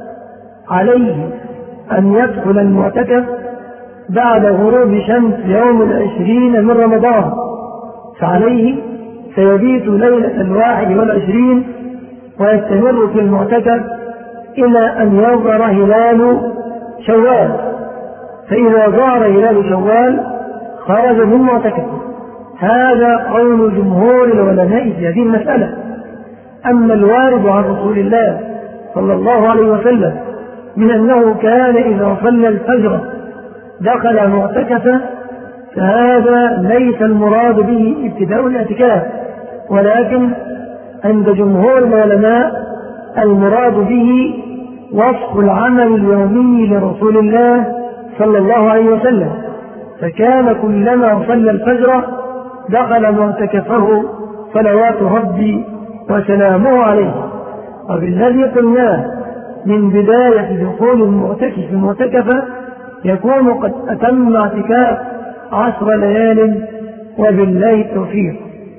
Speaker 1: عليه أن يدخل المعتكف بعد غروب شمس يوم 20 من رمضان، فعليه سيبيت ليلة 21 ويستمر في المعتكف إلى أن يظهر هلال شوال، فإذا ظهر هلال شوال خرج من معتكفه. هذا قول جمهور العلماء في هذه المسألة. أما الوارد عن رسول الله صلى الله عليه وسلم من أنه كان إذا صلى الفجر دخل معتكفه، فهذا ليس المراد به ابتداء الاعتكاف، ولكن عند جمهور العلماء المراد به وصف العمل اليومي لرسول الله صلى الله عليه وسلم، فكان كلما صلى الفجر دخل معتكفه صلوات ربي وسلامه عليه. وبالذي قلناه من بداية دخول المعتكف المعتكفة يكون قد أتم اعتكاف 10 ليال، وبالله التوفيق.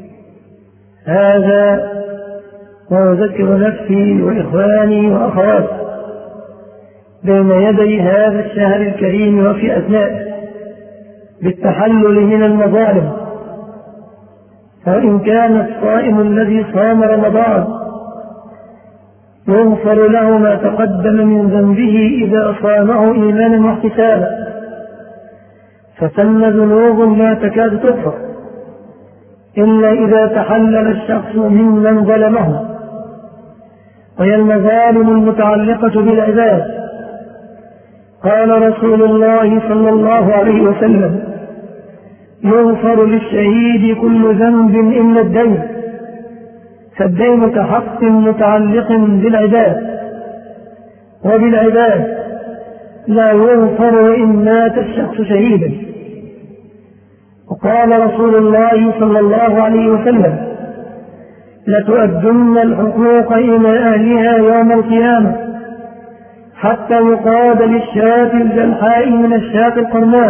Speaker 1: هذا وأذكر نفسي وإخواني وأخواتي بين يدي هذا الشهر الكريم وفي أثنائه بالتحلل من المظالم. فإن كان الصائم الذي صام رمضان يغفر له ما تقدم من ذنبه إذا صامه إيمانا واحتسابا، فثم ذنوب لا تكاد تغفر إلا إذا تحلل الشخص ممن ظلمه. وهي المظالم المتعلقة بالعباد. قال رسول الله صلى الله عليه وسلم: يغفر للشهيد كل ذنب إلا الدين، فالدين كحق متعلق بالعباد، وبالعباد لا يغفر إن مات الشخص شهيدا. وقال رسول الله صلى الله عليه وسلم: لتؤدن الحقوق إلى أهلها يوم القيامة حتى يقاد للشاة الجلحاء من الشاة القرناء.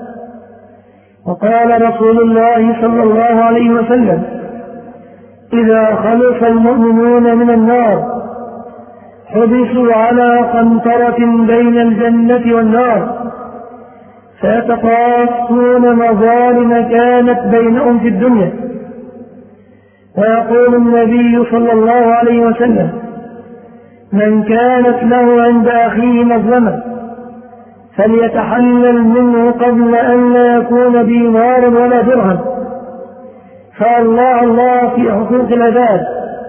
Speaker 1: وقال رسول الله صلى الله عليه وسلم: إذا خلص المؤمنون من النار حبسوا على قنطرة بين الجنة والنار فيتقاصون مظالم كانت بينهم في الدنيا. ويقول النبي صلى الله عليه وسلم: من كانت له عند أخيه مظلمة فليتحلل منه قبل أن لا يكون دينار ولا درهم. فالله الله في حقوق العباد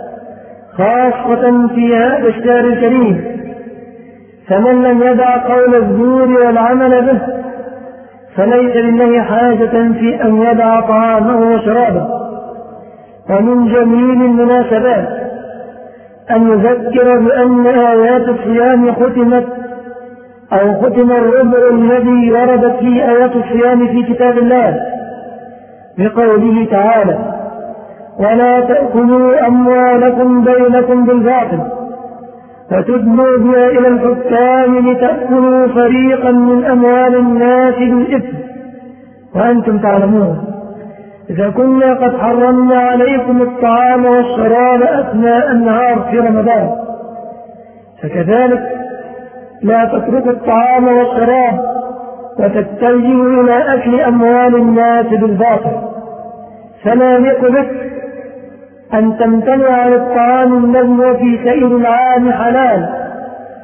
Speaker 1: خاصة في هذا الشهر الكريم، فمن لم يدع قول الزور والعمل به فليس لله حاجة في أن يدع طعامه وشرابه. ومن جميل المناسبات أن نذكر بأن آيات الصيام ختمت أو ختم الربع الذي وردت فيه آيات الصيام في كتاب الله بقوله تعالى: ولا تأكلوا أموالكم بينكم بالباطل وتدلوا بها إلى الحكام لتأكلوا فريقا من أموال الناس بالإثم وأنتم تعلمون. إذا كنا قد حرمنا عليكم الطعام والشراب أثناء النهار في رمضان، فكذلك لا تتركوا الطعام والشراب وتتجهوا إلى أكل أموال الناس بالباطل. فلا يليق بك أن تمتنع عن الطعام الذي في سائر العام حلال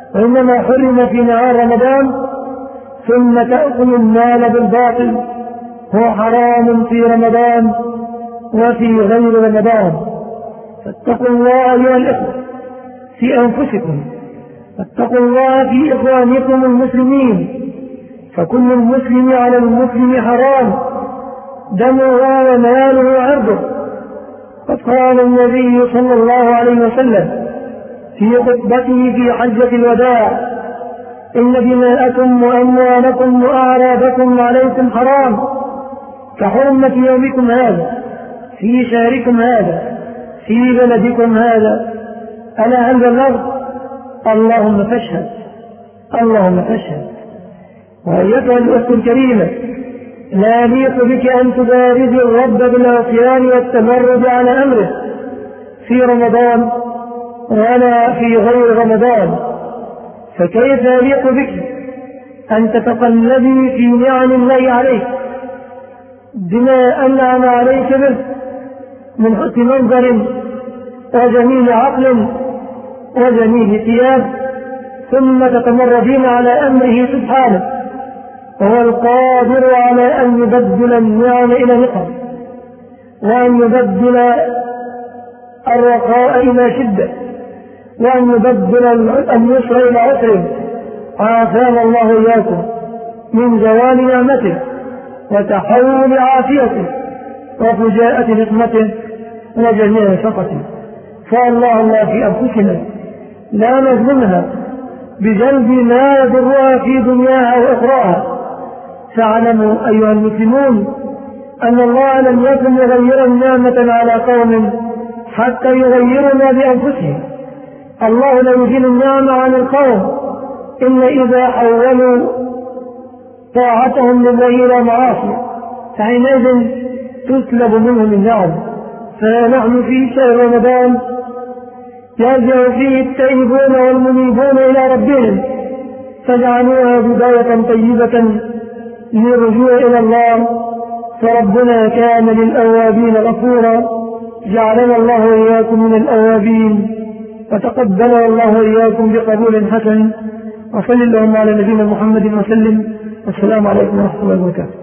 Speaker 1: وإنما حرم في نهار رمضان، ثم تأكل المال بالباطل، هو حرام في رمضان وفي غير رمضان. فاتقوا الله أيها الإخوة في أنفسكم، واتقوا الله في إخوانكم المسلمين، فكل المسلم على المسلم حرام، دمه وماله وعرضه. قد قال النبي صلى الله عليه وسلم في خطبته في حجة الوداع: إن دماءكم وأموالكم وأعراضكم عليكم حرام كحرمة يومكم هذا في شهركم هذا في بلدكم هذا. ألا هل بلغت؟ اللهم فاشهد، اللهم فاشهد. وأيتها الأخت الكريمة، لا يليق بك أن تبارزي الرب بالعصيان والتمرد على أمره في رمضان ولا في غير رمضان. فكيف يليق بك أن تتقلبي في نعم الله عليك بما أنعم عليك به من حسن منظر وجميل عقل وجميل ثياب، ثم تتمردين على أمره سبحانه، وهو القادر على أن يبدل النعم إلى نقم، وأن يبدل الرخاء إلى شدة، وأن يبدل اليسر إلى عسر. عافانا الله إياكم من زوال نعمته وتحول عافيته وفجاءة نقمته وجميع شقته. فالله الله في أنفسنا لا نظلمها بجلب ما يضرها في دنياها وأخراها. فاعلموا أيها المسلمون أن الله لم يكن مغيرا نعمة على قوم حتى يغيروا ما بأنفسهم. الله لا يزيل النعمة عن القوم إلا إذا حولوا طاعتهم لله إلى معاصي، فحينئذ تسلب منهم النعم. فنحن في شهر رمضان يرجع فيه التائبون والمنيبون إلى ربهم، فاجعلوها بداية طيبة للرجوع إلى الله، فربنا كان للأوابين غفورا. جعلنا الله وإياكم من الأوابين، وتقبلنا الله وإياكم بقبول حسن. وصل اللهم على نبينا محمد وسلم. والسلام عليكم ورحمة الله وبركاته.